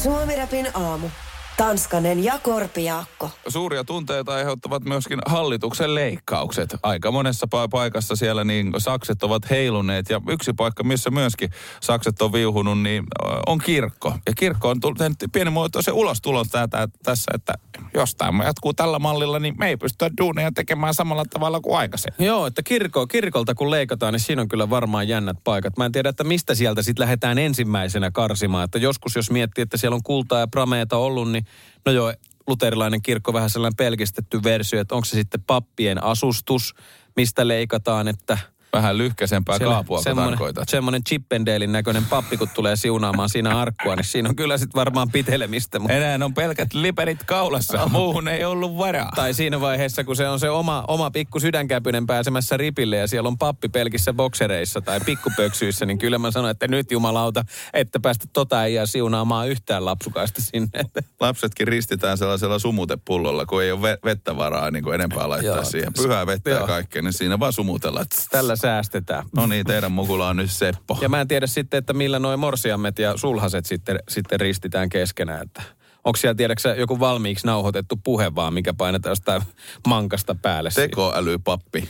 Suomi-rapin aamu. Tanskanen ja Korpijaakko. Suuria tunteita aiheuttavat myöskin hallituksen leikkaukset. Aika monessa paikassa siellä niin sakset ovat heiluneet. Ja yksi paikka, missä myöskin sakset on viuhunut, niin on kirkko. Ja kirkko on tehnyt pienimuotoisen ulostulon tässä, että jos tämä jatkuu tällä mallilla, niin me ei pystytä duuneja tekemään samalla tavalla kuin aikaisemmin. Joo, että kirkolta kun leikataan, niin siinä on kyllä varmaan jännät paikat. Mä en tiedä, että mistä sieltä sitten lähdetään ensimmäisenä karsimaan. Että joskus, jos miettii, että siellä on kultaa ja prameeta ollut, niin no joo, luterilainen kirkko vähän sellainen pelkistetty versio, että onko se sitten pappien asustus, mistä leikataan, että vähän lyhkäisempää kaapua, kun tarkoitat. Semmoinen Chippendalein näköinen pappi, kun tulee siunaamaan siinä arkkua, niin siinä on kyllä sitten varmaan pitelemistä. Mutta enää on pelkät liperit kaulassa, muuhun ei ollut varaa. Tai siinä vaiheessa, kun se on se oma pikku sydänkäpynen pääsemässä ripille ja siellä on pappi pelkissä boksereissa tai pikkupöksyissä, niin kyllä mä sanon, että nyt jumalauta, että päästä ei jää siunaamaan yhtään lapsukaista sinne. Lapsetkin ristitään sellaisella sumutepullolla, kun ei ole vettä varaa niin kuin enempää laittaa siihen. Pyhää vettä ja kaikkea, niin siinä vaan sumutellaan. Tällä säästetään. No niin, teidän mukula on nyt Seppo. Ja mä en tiedä sitten, että millä noi morsiammet ja sulhaset sitten ristitään keskenään. Että onko siellä, tiedätkö joku valmiiksi nauhoitettu puhe vaan, mikä painetaan jostain mankasta päälle? Tekoälypappi.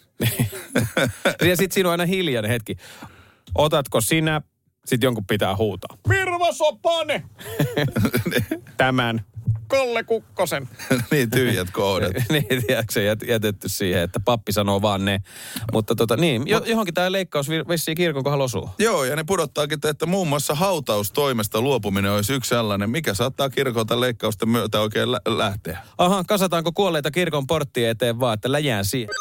Ja sitten siinä on aina hiljainen hetki. Otatko sinä? Sitten jonkun pitää huutaa. Virvasopane! Tämän. Kalle Kukkosen. Niin, tyhjät kohdat. Niin, tiedätkö se jätetty siihen, että pappi sanoo vaan ne. Mutta niin, johonkin tämä leikkaus vissiin kirkon kohdalla osuu. Joo, ja ne pudottaakin, että muun muassa hautaustoimesta luopuminen olisi yksi sellainen, mikä saattaa kirkolta leikkausten myötä oikein lähteä. Aha, kasataanko kuolleita kirkon porttien eteen vaan, että läjään siihen?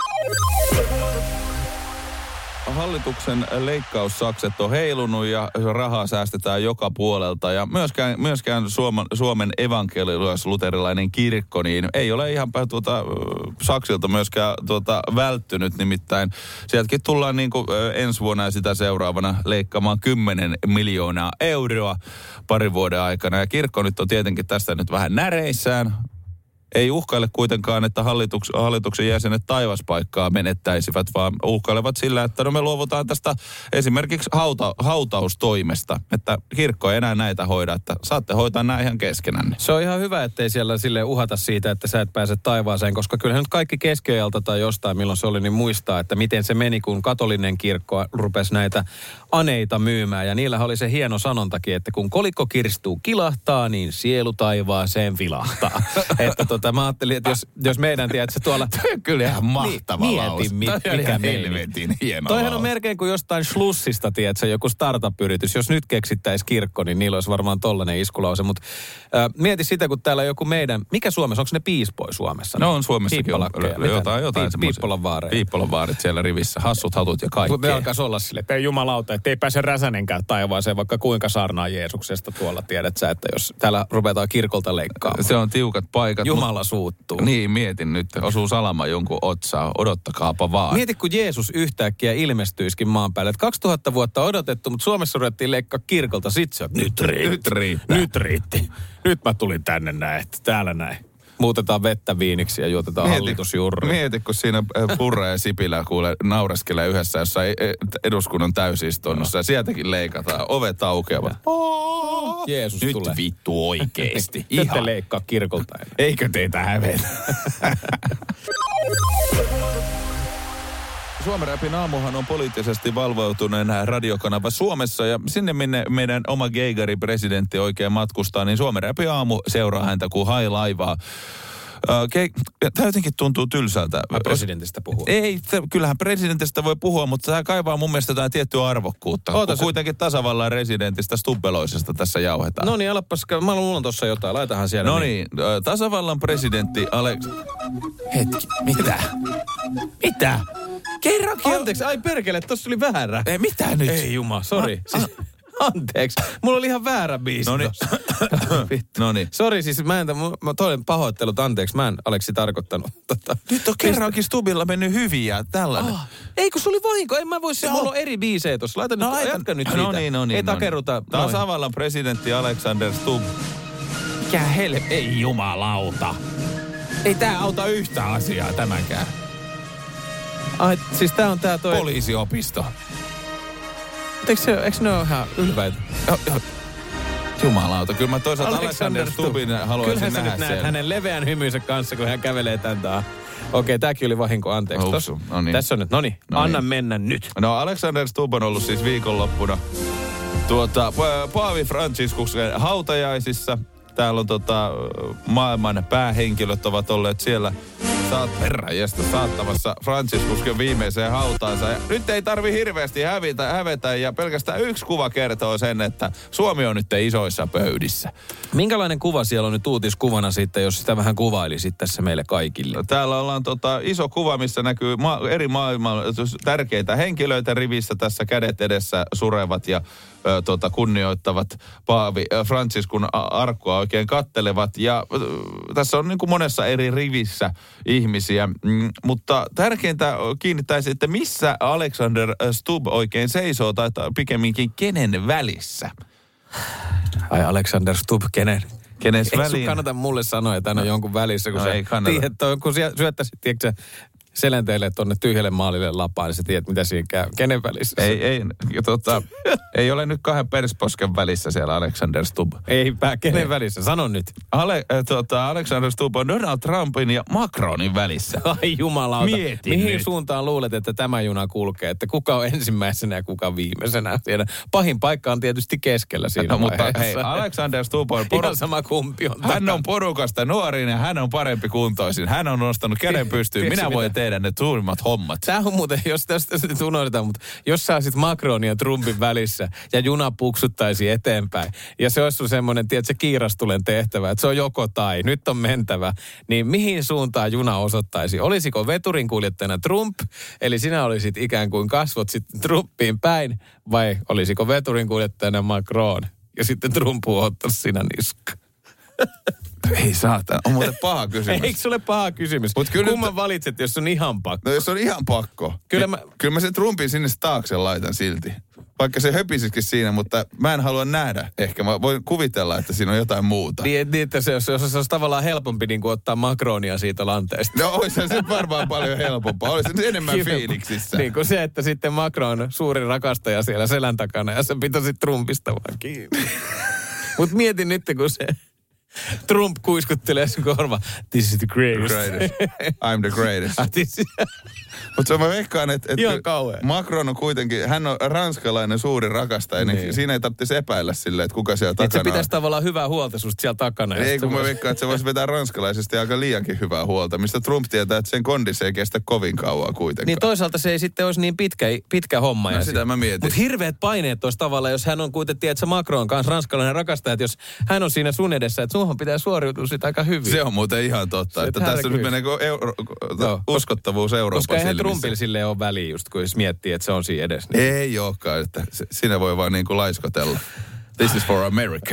Hallituksen leikkaussakset on heilunut ja rahaa säästetään joka puolelta. Ja myöskään Suomen evankelilaisluterilainen kirkko, niin ei ole ihan saksilta myöskään välttynyt. Nimittäin sieltäkin tullaan niin kuin ensi vuonna ja sitä seuraavana leikkaamaan 10 miljoonaa euroa parin vuoden aikana. Ja kirkko nyt on tietenkin tästä nyt vähän näreissään. Ei uhkaile kuitenkaan, että hallituksen jäsenet taivaspaikkaa menettäisivät, vaan uhkailevat sillä, että no me luovutaan tästä esimerkiksi hautaustoimesta. Että kirkko ei enää näitä hoida, että saatte hoitaa nämä ihan keskenänne. Se on ihan hyvä, ettei siellä sille uhata siitä, että sä et pääse taivaaseen, koska kyllähän nyt kaikki keskiajalta tai jostain, milloin se oli, niin muistaa, että miten se meni, kun katolinen kirkko rupesi näitä aneita myymään. Ja niillä oli se hieno sanontakin, että kun kolikko kirstuu kilahtaa, niin sielu taivaaseen vilahtaa. Että mä ajattelin, että jos meidän tiedät tuolla... Kyllä ihan mahtava laus. Mikä helvetin hieno toihan on melkein kuin jostain slussista, tiedätkö, joku startup-yritys. Jos nyt keksittäisi kirkko, niin niillä olisi varmaan tollainen iskulause. Mutta mieti sitä, kun täällä on joku meidän... Mikä Suomessa? Onko ne piispoi Suomessa? No on Suomessakin. Jotain Piippolan vaareja. Piippolan vaarit siellä rivissä. Hassut hatut ja kaikkea. Mutta me alkaisi olla silleen, että ei jumalauta, että ei pääse Räsänenkään taivaaseen, vaikka kuinka saarnaa Jeesuksesta tuolla, tiedät sä, että jos täällä ruvetaan kirkolta leikkaamaan. Se on tiukat paikat. Jumala suuttuu. Niin, mietin nyt. Osuu salama jonkun otsaan. Odottakaapa vaan. Mieti, kun Jeesus yhtäkkiä ilmestyisikin maan päälle. 2000 vuotta odotettu, mutta Suomessa ruvettiin leikkaa kirkolta. Sitten se on, nyt riitti. Nyt mä tulin tänne näin, että täällä näin. Muutetaan vettä viiniksi ja juotetaan hallitusjurria. Mieti, kun siinä Purra ja Sipilä naureskelee yhdessä jossain eduskunnan täysistunnossa ja sieltäkin leikataan. Ovet aukeavat. Jeesus nyt tulee. Nyt vittu oikeesti. Ihan. Te leikkaa kirkolta. Eikö teitä hävetä? Suomen Rapin aamuhan on poliittisesti valveutuneen radiokanava Suomessa ja sinne minne meidän oma geigari-presidentti oikein matkustaa, niin Suomen Rapin aamu seuraa häntä kuin hailaivaa. Tämä jotenkin tuntuu tylsältä. Presidentistä puhua. Ei, kyllähän presidentistä voi puhua, mutta tämä kaivaa mun mielestä jotain tiettyä arvokkuutta. Kuitenkin tasavallan residentistä Stubbeloisesta tässä jauhetaan. No niin, alapas, mulla on tossa jotain, laitahan siellä. No niin, tasavallan presidentti Hetki, mitä? Kerrankin. Anteeksi, ai perkele, tossa oli väärä. Ei, mitä nyt? Ei juma, sori. Anteeksi, mulla oli ihan väärä biisi tossa. Noniin. Sori, siis mä toinen pahoittelut, anteeksi, mä en Aleksi tarkoittanut. Nyt on kerrankin Stubilla mennyt hyviä, tällainen. Ei, kun se oli vahinko, en mä voi se, mulla on eri biisejä tossa. Jatka nyt siitä. No niin. Ei takerruta. Tasavallan presidentti Alexander Stubb. Mikä ei jumalauta. Ei tää auta yhtä asiaa tämänkään. Ai, siis tää on tää toi... Poliisiopisto. Eikö ne ole ihan ylväitä? Jumalauta, kyllä mä toisaalta Alexander Stubbin haluaisin kyllähän nähdä sä nyt näet siellä. hänen leveän hymynsä kanssa, kun hän kävelee tän taa. Okei, tääkin oli vahinko, anteeksi. No niin. Tässä on nyt, noniin, anna mennä nyt. No Alexander Stubb on ollut siis viikonloppuna Paavi Franciscuksen hautajaisissa. Täällä on maailman päähenkilöt ovat olleet siellä saattamassa Franciscuksen viimeiseen hautaansa. Ja nyt ei tarvi hirveästi hävetä ja pelkästään yksi kuva kertoo sen, että Suomi on nyt isoissa pöydissä. Minkälainen kuva siellä on nyt uutiskuvana sitten, jos sitä vähän kuvailisit tässä meille kaikille? Täällä ollaan iso kuva, missä näkyy eri maailman tärkeitä henkilöitä rivissä tässä kädet edessä surevat ja kunnioittavat Paavi Franciscun arkkoa oikein kattelevat. Ja tässä on niin kuin monessa eri rivissä ihmisiä. Mutta tärkeintä kiinnittäisi, että missä Alexander Stubb oikein seisoo, tai pikemminkin kenen välissä? Ai Alexander Stubb, kenen? Kenes Eikö väliin? sun kannata mulle sanoa, että aina on jonkun välissä, kun ei kannata. tiedät, kun syöttäisit, tiedätkö selänteelle tuonne tyhjälle maalille lapaan, niin sä tiedät, mitä siinä käy. Kenen välissä? Ei ole nyt kahden persposken välissä siellä Alexander Stubb. Kenen välissä? Sano nyt. Alexander Stubb on Donald Trumpin ja Macronin välissä. Ai jumalauta. Mietin Mihin nyt. suuntaan luulet, että tämä juna kulkee? Että kuka on ensimmäisenä ja kuka viimeisenä? Siellä pahin paikka on tietysti keskellä siinä Mutta vaiheessa. hei, Alexander Stubb on Ihan sama kumpi on. hän on porukasta nuorin ja hän on parempi kuntoisin. Hän on nostanut käden pystyyn. Minä voin tehdä ne suurimmat hommat. Tämä on muuten, jos tästä nyt unohdetaan, mutta jos sä olisit Macronin ja Trumpin välissä ja juna puksuttaisi eteenpäin ja se olisi sun semmoinen, tiedätkö, kiirastulen tehtävä, että se on joko tai, nyt on mentävä, niin mihin suuntaan juna osoittaisi? Olisiko veturin kuljettajana Trump, eli sinä olisit ikään kuin kasvot sitten Trumpiin päin, vai olisiko veturin kuljettajana Macron ja sitten Trump ottaisi sinä niska? Ei saatana, on muuten paha kysymys. Eikö se ole paha kysymys? Kumman valitset, jos on ihan pakko? No jos on ihan pakko. Kyllä mä sen Trumpin sinne taakse laitan silti. Vaikka se höpisisikin siinä, mutta mä en halua nähdä. Ehkä mä voin kuvitella, että siinä on jotain muuta. Niin että se olisi tavallaan helpompi niin kuin ottaa Macronia siitä lanteesta. No olisi se varmaan paljon helpompaa. Olisi se enemmän fiiliksissä. Niin kuin se, että sitten Macron suuri rakastaja siellä selän takana ja se pitäisi Trumpista vaan kiinni. Mutta mietin nyt, kun se Trump kuiskuttelee sun korva. This is the greatest. I'm the greatest. Mutta mä veikkaan, että Macron on kuitenkin, hän on ranskalainen suuri rakastaja, niin siinä ei tarvitsisi epäillä silleen, että kuka siellä takana on. Se pitäisi tavallaan hyvää huolta susta siellä takana. Ei, kun mä veikkaan, että se voisi vetää ranskalaisesti aika liiankin hyvää huolta, mistä Trump tietää, että sen kondis ei kestä kovin kauan kuitenkaan. Niin toisaalta se ei sitten olisi niin pitkä homma. No sitä mä mietin. Mutta hirveät paineet olisi tavallaan, jos hän on kuitenkin, tiedätkö, Macron kanssa ranskalainen rakastaja, että jos hän on siinä sun edessä, että sunhan pitää suoriutua siitä aika hyvin. Se on muuten ihan totta, että tässä nyt menee uskottavuus Euroopan silmissä. Koska eihän Trumpilla silleen ole väliä just, kun jos miettii, että se on siinä edessä. Niin. Ei olekaan, että sinä voi vaan niin kuin laiskotella. This is for America.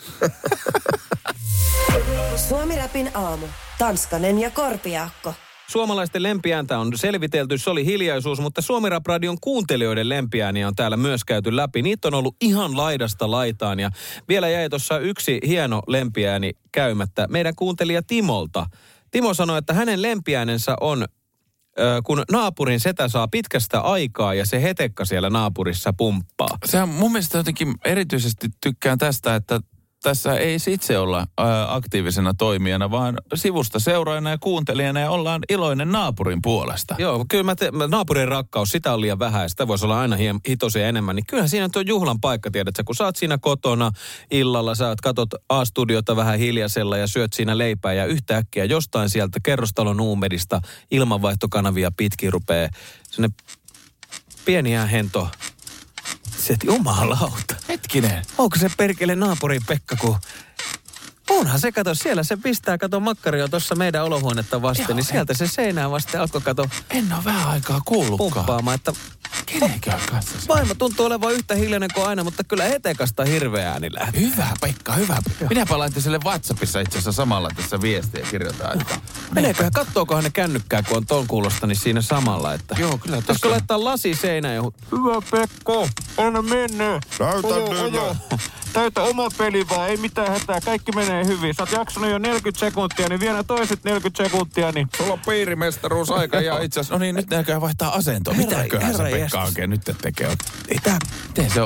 Suomi-räpin aamu. Tanskanen ja Korpiaakko. Suomalaisten lempiääntä on selvitelty, se oli hiljaisuus, mutta Suomi-rap-radion kuuntelijoiden lempiääniä on täällä myös käyty läpi. Niitä on ollut ihan laidasta laitaan ja vielä jäi tuossa yksi hieno lempiääni käymättä meidän kuuntelija Timolta. Timo sanoi, että hänen lempiäänensä on, kun naapurin setä saa pitkästä aikaa ja se hetekka siellä naapurissa pumppaa. Sehän mun mielestä jotenkin erityisesti tykkään tästä, että tässä ei itse olla aktiivisena toimijana, vaan sivusta seuraajana ja kuuntelijana ja ollaan iloinen naapurin puolesta. Joo, kyllä naapurin rakkaus, sitä on liian vähän, sitä voisi olla aina hitosia enemmän. Niin kyllähän siinä on juhlan paikka, tiedätkö, kun sä oot siinä kotona illalla, sä katot A-studiota vähän hiljaisella ja syöt siinä leipää ja yhtäkkiä jostain sieltä kerrostalon uumedista ilmanvaihtokanavia pitkin rupeaa sinne pieniä hento. Se, jumalauta. Hetkinen. Onko se perkele naapurin Pekka, kun onhan se, kato, siellä se pistää, kato, makkaria tuossa meidän olohuonetta vasten, joo, niin sieltä se seinään vasten alkoi, kato. En ole vähän aikaa kuullutkaan. Pumppaamaan, että kenenkään kanssa. Vaimo tuntuu olevan yhtä hiljainen kuin aina, mutta kyllä hetekasta hirveä ääni lähtee. Hyvä, Pekka, hyvä. Minäpä laitin sille WhatsAppissa itse asiassa samalla tässä viestiä kirjoitaan. Meneeköhän, kattookohan ne kännykkää, kun on ton kuulosta, niin siinä samalla, että joo, kyllä tossa. Koska laittaa lasi seinään ja hyvä Pekko, anna mennä. Täytä oma peli vaan, ei mitään hätää, kaikki menee hyvin. Sä oot jaksanut jo 40 sekuntia, niin vielä toiset 40 sekuntia, niin sulla on piirimestaruusaika ja itse asiassa, no niin, nyt näköjään vaihtaa asentoa. Mitäköhän se Pekka oikein nyt tekee? Ei tää, miten se on?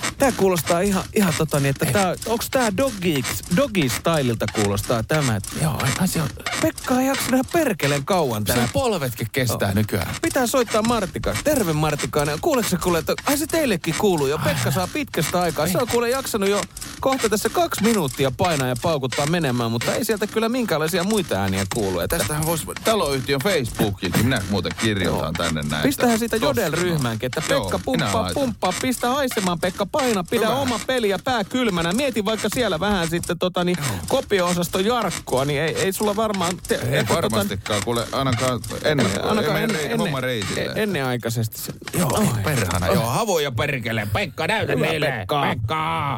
Tää kuulostaa ihan että onks tää doggy stylilta kuulostaa tämä? Joo, aivan se on. Pekka ei jaksa nähdä perkeleen kauan tänään. Se polvetkin kestää nykyään. Pitää soittaa Martikainen. Terve Martikainen. Kuuleeko että se teillekin kuuluu jo. Pekka saa pitkästä aikaa. Se on kuule jaksanut jo kohta tässä 2 minuuttia painaa ja paukuttaa menemään, mutta ei sieltä kyllä minkälaisia muita ääniä kuulu. Tästähän voisi taloyhtiön Facebookiinkin, minä muuten kirjoitan tänne näin. Pistähän siitä Jodel-ryhmäänkin, että Pekka pumppaa, pistä haisemaan Pekka, paina, pidä oma peli ja pää kylmänä. Mieti vaikka siellä vähän sitten kopio-osasto Jarkkoa, niin ei sulla varmaan... Ei varmastikaan, kuule ainakaan ennenaikaisesti. Joo, perhana. Joo, havoja perkele. Pekka, näytä meille. Pekka.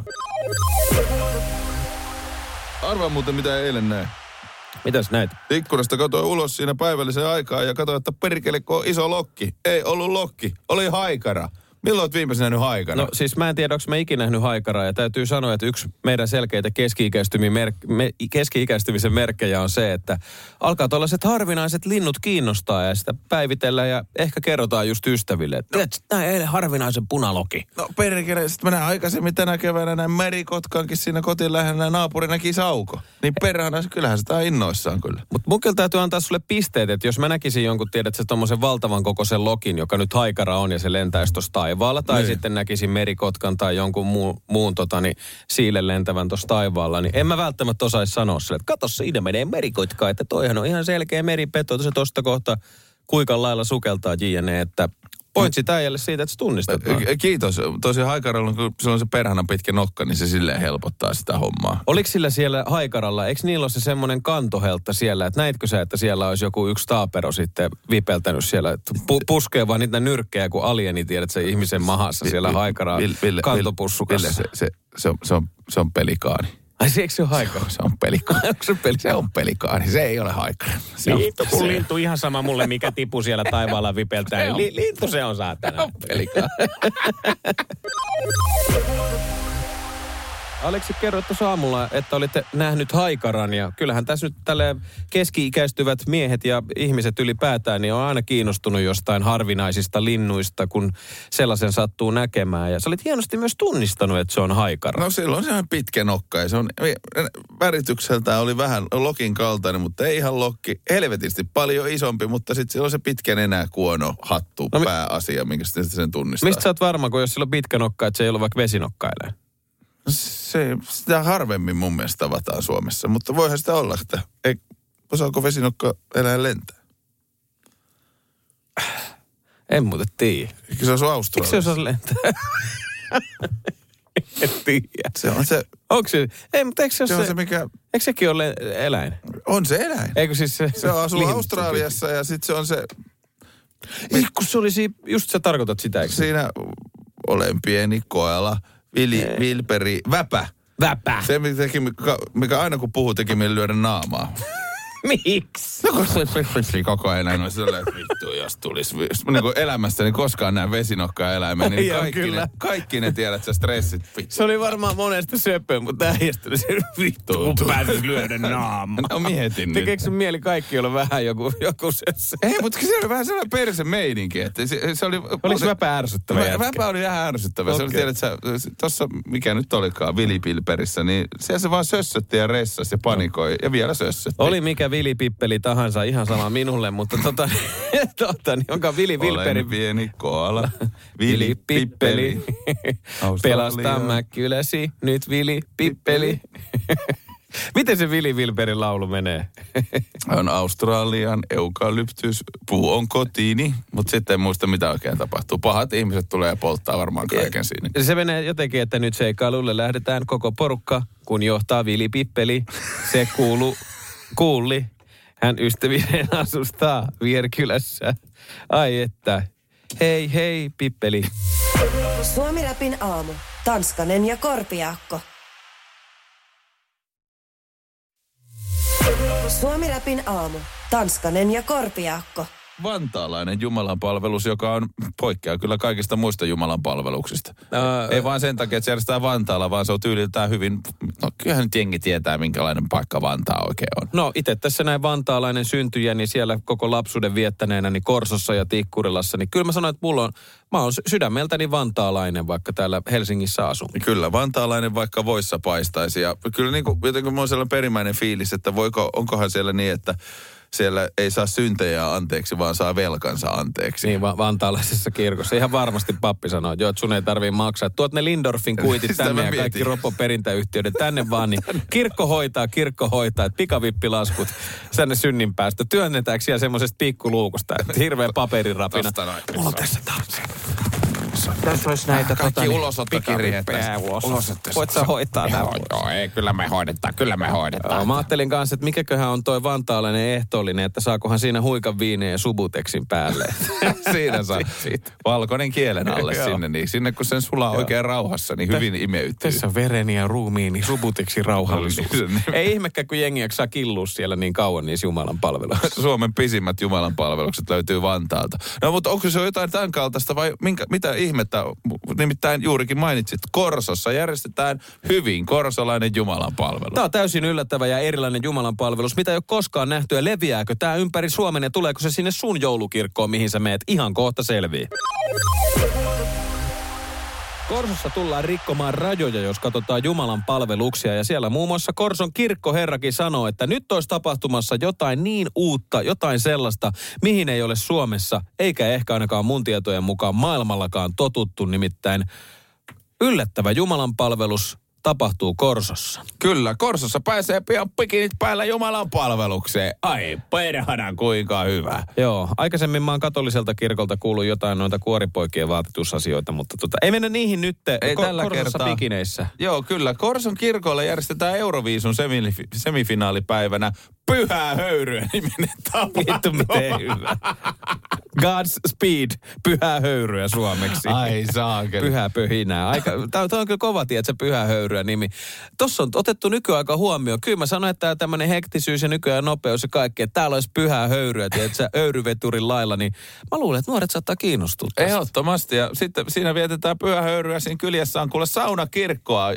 Arvaa muuten, mitä eilen näin. Mitäs näit? Ikkunasta katsoin ulos siinä päivälliseen aikaan ja katsoin, että perkele, kun on iso lokki. Ei ollut lokki, oli haikara. Milloin olet viimeisenä nähnyt haikaraa? No siis mä en tiedä, onko mä ikinä nähnyt haikaraa. Ja täytyy sanoa, että yksi meidän selkeitä keski-ikäistymisen merkkejä on se, että alkaa tällaiset harvinaiset linnut kiinnostaa ja sitä päivitellään ja ehkä kerrotaan just ystäville. Että tiedätkö, tämä eilen harvinaisen punaloki. No perkele, sitten mä näin aikaisemmin tänä keväänä näin merikotkankin siinä kotiin lähellä naapuri näki sauko. Niin perhana, kyllähän sitä on innoissaan kyllä. Mutta mun kyllä täytyy antaa sulle pisteet, että jos mä näkisin jonkun, tiedätkö, tommosen valtavan kokoisen lokin, joka nyt haikara on ja se lentäisi tuossa taivaalla, tai niin. Sitten näkisin merikotkan tai jonkun muun siilen lentävän tuossa taivaalla, niin en mä välttämättä osaisi sanoa sille, että kato siinä menee merikotka, että toihan on ihan selkeä meripeto, se tosta kohta kuikan lailla sukeltaa JNE, että pointsi täijälle siitä, että se tunnistetaan. Kiitos. Tosiaan haikaralla, kun sillä on se perhana pitkä nokka, niin se silleen helpottaa sitä hommaa. Oliko sillä siellä haikaralla, eikö niillä ole se semmoinen kantoheltta siellä, että näitkö sä, että siellä olisi joku yksi taapero sitten vipeltänyt siellä, että puskee vaan niitä nyrkkejä, kun alieni tiedät se ihmisen mahassa siellä haikaraa kantopussukassa. Se on pelikaani. Ai se eikö se ole haikara? Se on pelikaani. Se on pelikaani, se ei ole haikara. Lintu ihan sama mulle, mikä tipu siellä taivaalla vipeltää. Lintu se on saatana. Se on pelikaani. Aleksi, kerroit tuossa aamulla, että olitte nähnyt haikaran ja kyllähän tässä nyt tälle keski-ikäistyvät miehet ja ihmiset ylipäätään niin on aina kiinnostunut jostain harvinaisista linnuista, kun sellaisen sattuu näkemään. Ja sä olit hienosti myös tunnistanut, että se on haikara. No silloin se on pitkä nokka ja se on väritykseltään oli vähän lokin kaltainen, mutta ei ihan lokki. Helvetisti paljon isompi, mutta sitten sillä on se pitkä nenä, kuono, hattu, pääasia, minkä sen tunnistaa. Mistä sä oot varma, kun jos sillä on pitkä nokka, että se ei ole vaikka vesinokkaeläin? Sitä harvemmin mun mielestä tavataan Suomessa, mutta voihan sitä olla, että osaako vesinokka elää lentää? En muuten tiedä. Eikö se olisi Australiassa? Eikö se osaa lentää? En tiedä. Se on se... Onko se... Ei, mutta eikö se ole se mikä... Eikö sekin ole eläin? On se eläin. Eikö siis se asuu Australiassa ja sitten se on se... Ei, kun se olisi... Just sä tarkoitat sitä, eikö? Siinä olen pieni koala... Vilperi, väpä. Väpä. Se, mikä aina kun puhuu, teki meille lyödä naamaa. Miksi? No kun se koko ajan näin on silleen, että vittu, jos tulisi. Niin kuin elämässäni koskaan näin vesinokkaa eläimeen, niin kaikki ne tiedät, sä stressit. Vittu. Se oli varmaan monesta söpöä, mutta äijästä se vittu, kun pääsit lyödä naamaa. No mietin nyt. Tekeekö sun mieli kaikki olla vähän joku sössä? Ei, mutta se oli vähän sellainen perse meininki, että se oli... Oliko väpä ärsyttävä jätkä? Väpä oli vähän ärsyttävä. Okay. Se oli, tiedät sä, tossa, mikä nyt olikaan, Vilipilperissä, niin siellä se vaan sössötti ja ressasi ja panikoi ja vielä sössötti. Oli mikä vilipippeli tahansa, ihan sama minulle, mutta jonka Vili Vilperi... Olen pieni koala, vilipippeli. Pelasta mäkkyläsi, nyt vilipippeli. Miten se Vili Vilperin laulu menee? On Australian eukalyptus, puu on kotiini, mutta sitten en muista mitä oikein tapahtuu. Pahat ihmiset tulee ja polttaa varmaan kaiken siinä. Se menee jotenkin, että nyt seikkailulle lähdetään koko porukka, kun johtaa Vili Pippeli. Se kuulli. Hän ystävinen asustaa Vierkylässä. Ai että. Hei hei Pippeli. Suomi-räpin aamu. Tanskanen ja Korpiaakko. Suomi-räpin aamu. Tanskanen ja Korpiaakko. vantaalainen jumalanpalvelus, joka on poikkeaa kyllä kaikista muista jumalanpalveluksista. Ei vaan sen takia, että se järjestetään Vantaalla, vaan se on tyyliltään hyvin, no kyllähän nyt jengi tietää, minkälainen paikka Vantaa oikein on. No itse tässä näin vantaalainen syntyjä, niin siellä koko lapsuuden viettäneenä, niin Korsossa ja Tikkurilassa, niin kyllä mä sanoin, että mä oon sydämeltäni vantaalainen, vaikka täällä Helsingissä asun. Kyllä, vantaalainen vaikka voissa paistaisi. Ja kyllä niin kuin, jotenkin mulla on sellainen perimmäinen fiilis, että onkohan siellä niin, että siellä ei saa syntejä anteeksi, vaan saa velkansa anteeksi. Niin, vantaalaisessa kirkossa. Ihan varmasti pappi sanoo, että sun ei tarvii maksaa. Tuot ne Lindorffin kuitit tänne ja kaikki Ropo-perintäyhtiöiden tänne vaan, niin kirkko hoitaa. Että pikavippilaskut tänne synnin päästä. Työnnetäänkö siellä semmoisesta pikkuluukusta, että hirveä paperirapina. Mulla on tässä taas. Tässä olisi näitä kaikki ulosottokirjeet. Voit sä hoitaa nämä? Joo, ei, kyllä me hoidetaan. Mä ajattelin kanssa, että mikäköhän on toi vantaalainen ehtoollinen, että saakohan siinä huikan viineen ja Subuteksin päälle. Siinä saa. Valkoinen kielen alle sinne, niin sinne kun sen sulaa oikein rauhassa, niin hyvin imeytyy. Tässä on vereni ja ruumiini, Subuteksin rauhallisuus. Ei ihmekään, kun jengi saa killua siellä niin kauan niissä Jumalan palveluksissa. Suomen pisimmät Jumalan palvelukset löytyy Vantaalta. No mutta onko se jotain tämän kaltaista vai mitä ihmettä? Nimittäin juurikin mainitsit, Korsossa järjestetään hyvin korsolainen jumalanpalvelus. Tämä on täysin yllättävä ja erilainen jumalanpalvelus. Mitä ei ole koskaan nähty ja leviääkö tämä ympäri Suomen ja tuleeko se sinne sun joulukirkkoon, mihin sä meet? Ihan kohta selvii. Korsossa tullaan rikkomaan rajoja, jos katsotaan Jumalan palveluksia. Ja siellä muun muassa Korson kirkkoherrakin sanoo, että nyt olisi tapahtumassa jotain niin uutta, jotain sellaista, mihin ei ole Suomessa, eikä ehkä ainakaan mun tietojen mukaan maailmallakaan totuttu. Nimittäin yllättävä Jumalan palvelus tapahtuu Korsossa. Kyllä, Korsossa pääsee pian pikinit päällä Jumalan palvelukseen. Ai perhana, kuinka hyvä. Joo, aikaisemmin mä oon katoliselta kirkolta kuullut jotain noita kuoripoikien vaatetusasioita, mutta ei mennä niihin nyt. Ei tällä Korsossa kertaa. Pikineissä. Joo, kyllä. Korson kirkolla järjestetään Euroviisun semifinaalipäivänä Pyhää höyryä niminen tapahtuma. Vittu miten hyvä. God's Speed, pyhää höyryä suomeksi. Ai saakeli. Pyhää pöhinää. Tämä on kyllä kova tie, että se pyhää höyryä nimi. Tuossa on otettu nykyaika huomioon. Kyllä mä sanoin, että tämmöinen hektisyys ja nykyään nopeus ja kaikki, että täällä olisi pyhää höyryä, tiedätkö, höyryveturin lailla, niin mä luulen, että nuoret saattaa kiinnostua tästä. Ehdottomasti. Ja sitten siinä vietetään pyhää höyryä. Siinä kyljessä on kuule saunakirkkoa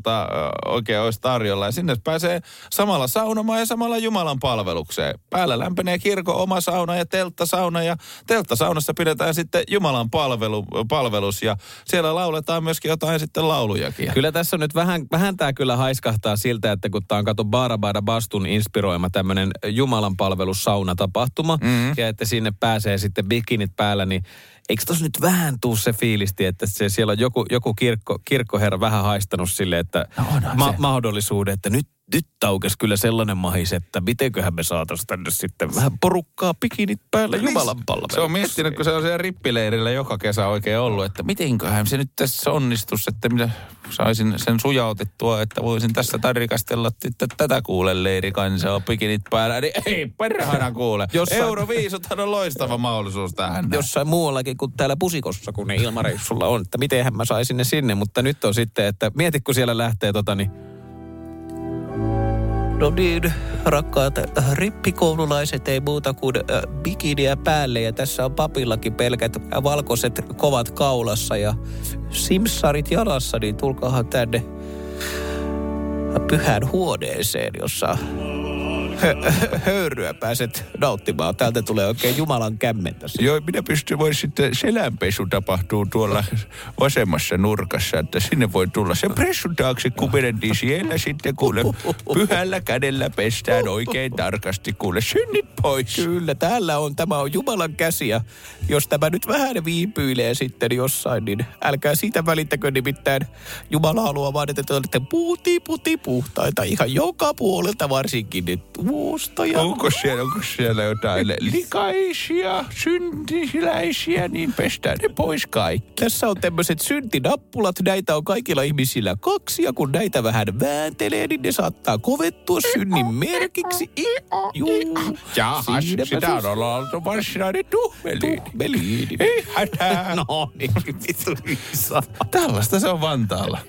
oikein olisi tarjolla. Ja sinne pääsee samalla saunomaan ja samalla Jumalan palvelukseen. Päällä lämpenee kirkon oma sauna ja telttasauna ja telttasaunassa pidetään sitten Jumalan palvelus ja siellä lauletaan myöskin jotain sitten laulujakin. Kyllä tässä on nyt vähän tämä kyllä haiskahtaa siltä, että kun tämä on kato Barabada Bastun inspiroima tämmöinen Jumalan palvelussaunatapahtuma ja että sinne pääsee sitten bikinit päällä, niin eikö tuossa nyt vähän tuu se fiilisti, että siellä on joku kirkkoherra vähän haistanut sille, että mahdollisuuden, että nyt taukesi kyllä sellainen mahis, että mitenköhän me saataisiin tänne sitten vähän porukkaa pikinit päällä Jumalan palveluksessa. Se on miettinyt, kun se on siellä rippileirillä joka kesä oikein ollut, että mitenköhän se nyt tässä onnistus, että minä saisin sen sujautettua, että voisin tässä tarikastella tätä kuule leirikansaa pikinit päällä. Niin ei perhana kuule. Euroviisuthan on loistava mahdollisuus tähän. Jossain muuallakin kuin täällä Pusikossa, kun ne ilmareissulla on, että mitenhän mä saisin ne sinne. Mutta nyt on sitten, että mieti kun siellä lähtee No niin, rakkaat rippikoululaiset, ei muuta kuin bikiniä päälle ja tässä on papillakin pelkät valkoiset kovat kaulassa ja simsarit jalassa, niin tulkaahan tänne pyhään huoneeseen, jossa höyryä pääset nauttimaan. Täältä tulee oikein Jumalan kämmentä. Joo, minä voin sitten selänpesu tapahtuu tuolla vasemmassa nurkassa, että sinne voi tulla se pressun taakse, kun menettiin siellä sitten kuule pyhällä kädellä pestään oikein tarkasti kuule synnit pois. Kyllä, tämä on Jumalan käsi ja jos tämä nyt vähän viipyilee sitten jossain, niin älkää siitä välittäkö, nimittäin Jumala haluaa vaan, että te olette puti puhtaita ihan joka puolelta varsinkin nyt. Onko siellä jotain likaisia, syntiläisiä, niin pestään ne pois kaikki. Tässä on tämmöiset syntinappulat, näitä on kaikilla ihmisillä 2, ja kun näitä vähän vääntelee, niin ne saattaa kovettua synnin merkiksi. Jahas, sitä on oltu varsinainen tuhmeliini. Ei hätää. No niin, vittu. Tällaista se on Vantaalla.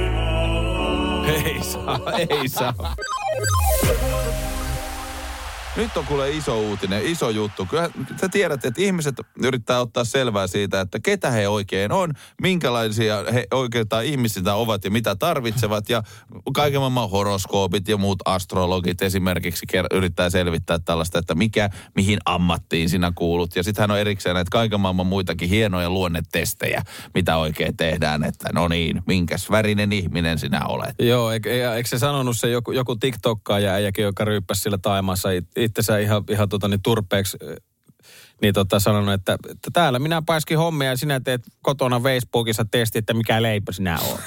Ei saa. Nyt on kuule iso uutinen, iso juttu. Kyllä sä tiedät, että ihmiset yrittää ottaa selvää siitä, että ketä he oikein on, minkälaisia he oikeastaan ihmisitä ovat ja mitä tarvitsevat. Ja kaiken maailman horoskoopit ja muut astrologit esimerkiksi yrittää selvittää tällaista, että mihin ammattiin sinä kuulut. Ja sittenhän on erikseen näitä kaiken maailman muitakin hienoja luonnetestejä, mitä oikein tehdään. Että no niin, minkäs värinen ihminen sinä olet. Joo, eikö se sanonut se joku TikTokkaaja äijäkin, joka ryyppäsi sillä Taimassa itsensä ihan turpeeksi, niin sanonut, että täällä minä paiskin hommia ja sinä teet kotona Facebookissa testi, että mikä leipä sinä olet.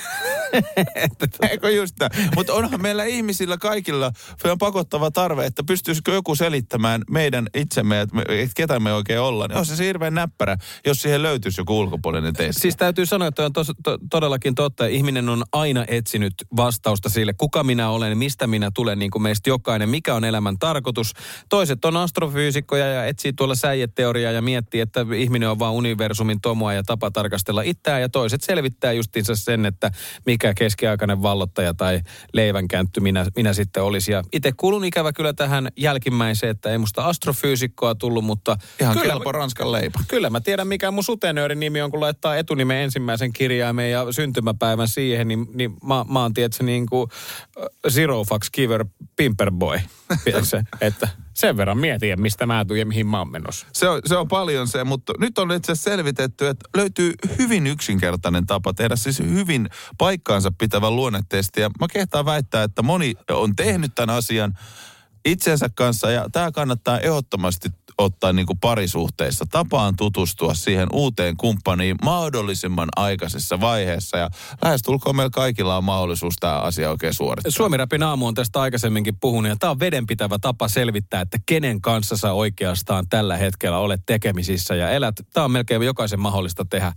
Eikö just tämä? Mutta onhan meillä ihmisillä kaikilla on pakottava tarve, että pystyisikö joku selittämään meidän itsemme, että ketä me oikein ollaan. On se hirveän näppärä, jos siihen löytyisi joku ulkopuolinen testi. Siis täytyy sanoa, että on todellakin totta. Ihminen on aina etsinyt vastausta sille, kuka minä olen, mistä minä tulen, niin kuin meistä jokainen, mikä on elämän tarkoitus. Toiset on astrofyysikkoja ja etsii tuolla säijeteoriaa ja miettii, että ihminen on vaan universumin tomoa ja tapa tarkastella itseään. Ja toiset selvittää justiinsa sen, että mikä keskiaikainen vallottaja tai leivänkäntty minä sitten olisi. Ja itse kuulun ikävä kyllä tähän jälkimmäiseen, että ei musta astrofyysikkoa tullut, mutta... Ihan kelpo Ranskan leipä. Kyllä mä tiedän, mikä mun sutenöörin nimi on, kun laittaa etunimen ensimmäisen kirjaimen ja syntymäpäivän siihen, niin mä oon tietysti niin kuin Zero Fucks Giver Pimperboy. Tiedätkö, että sen verran mietin, mistä mä tuun ja mihin mä oon menossa. Se on paljon se, mutta nyt on itse asiassa selvitetty, että löytyy hyvin yksinkertainen tapa tehdä siis hyvin paikkaansa pitävä luonnetesti. Ja mä kehtaan väittää, että moni on tehnyt tämän asian itsensä kanssa ja tämä kannattaa ehdottomasti ottaa niin kuin parisuhteissa tapaan tutustua siihen uuteen kumppaniin mahdollisimman aikaisessa vaiheessa. Ja lähestulkoon meillä kaikilla on mahdollisuus tämä asia oikein suorittaa. Suomi-räpin aamu on tästä aikaisemminkin puhunut ja tämä on vedenpitävä tapa selvittää, että kenen kanssa sä oikeastaan tällä hetkellä olet tekemisissä ja elät. Tämä on melkein jokaisen mahdollista tehdä.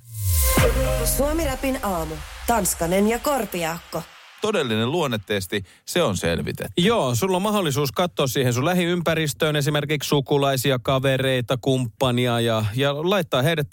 Suomi-räpin aamu. Tanskanen ja Korpiaakko. Todellinen luonnetesti, se on selvitetty. Joo, sulla on mahdollisuus katsoa siihen sun lähiympäristöön esimerkiksi sukulaisia, kavereita, kumppania ja laittaa heidät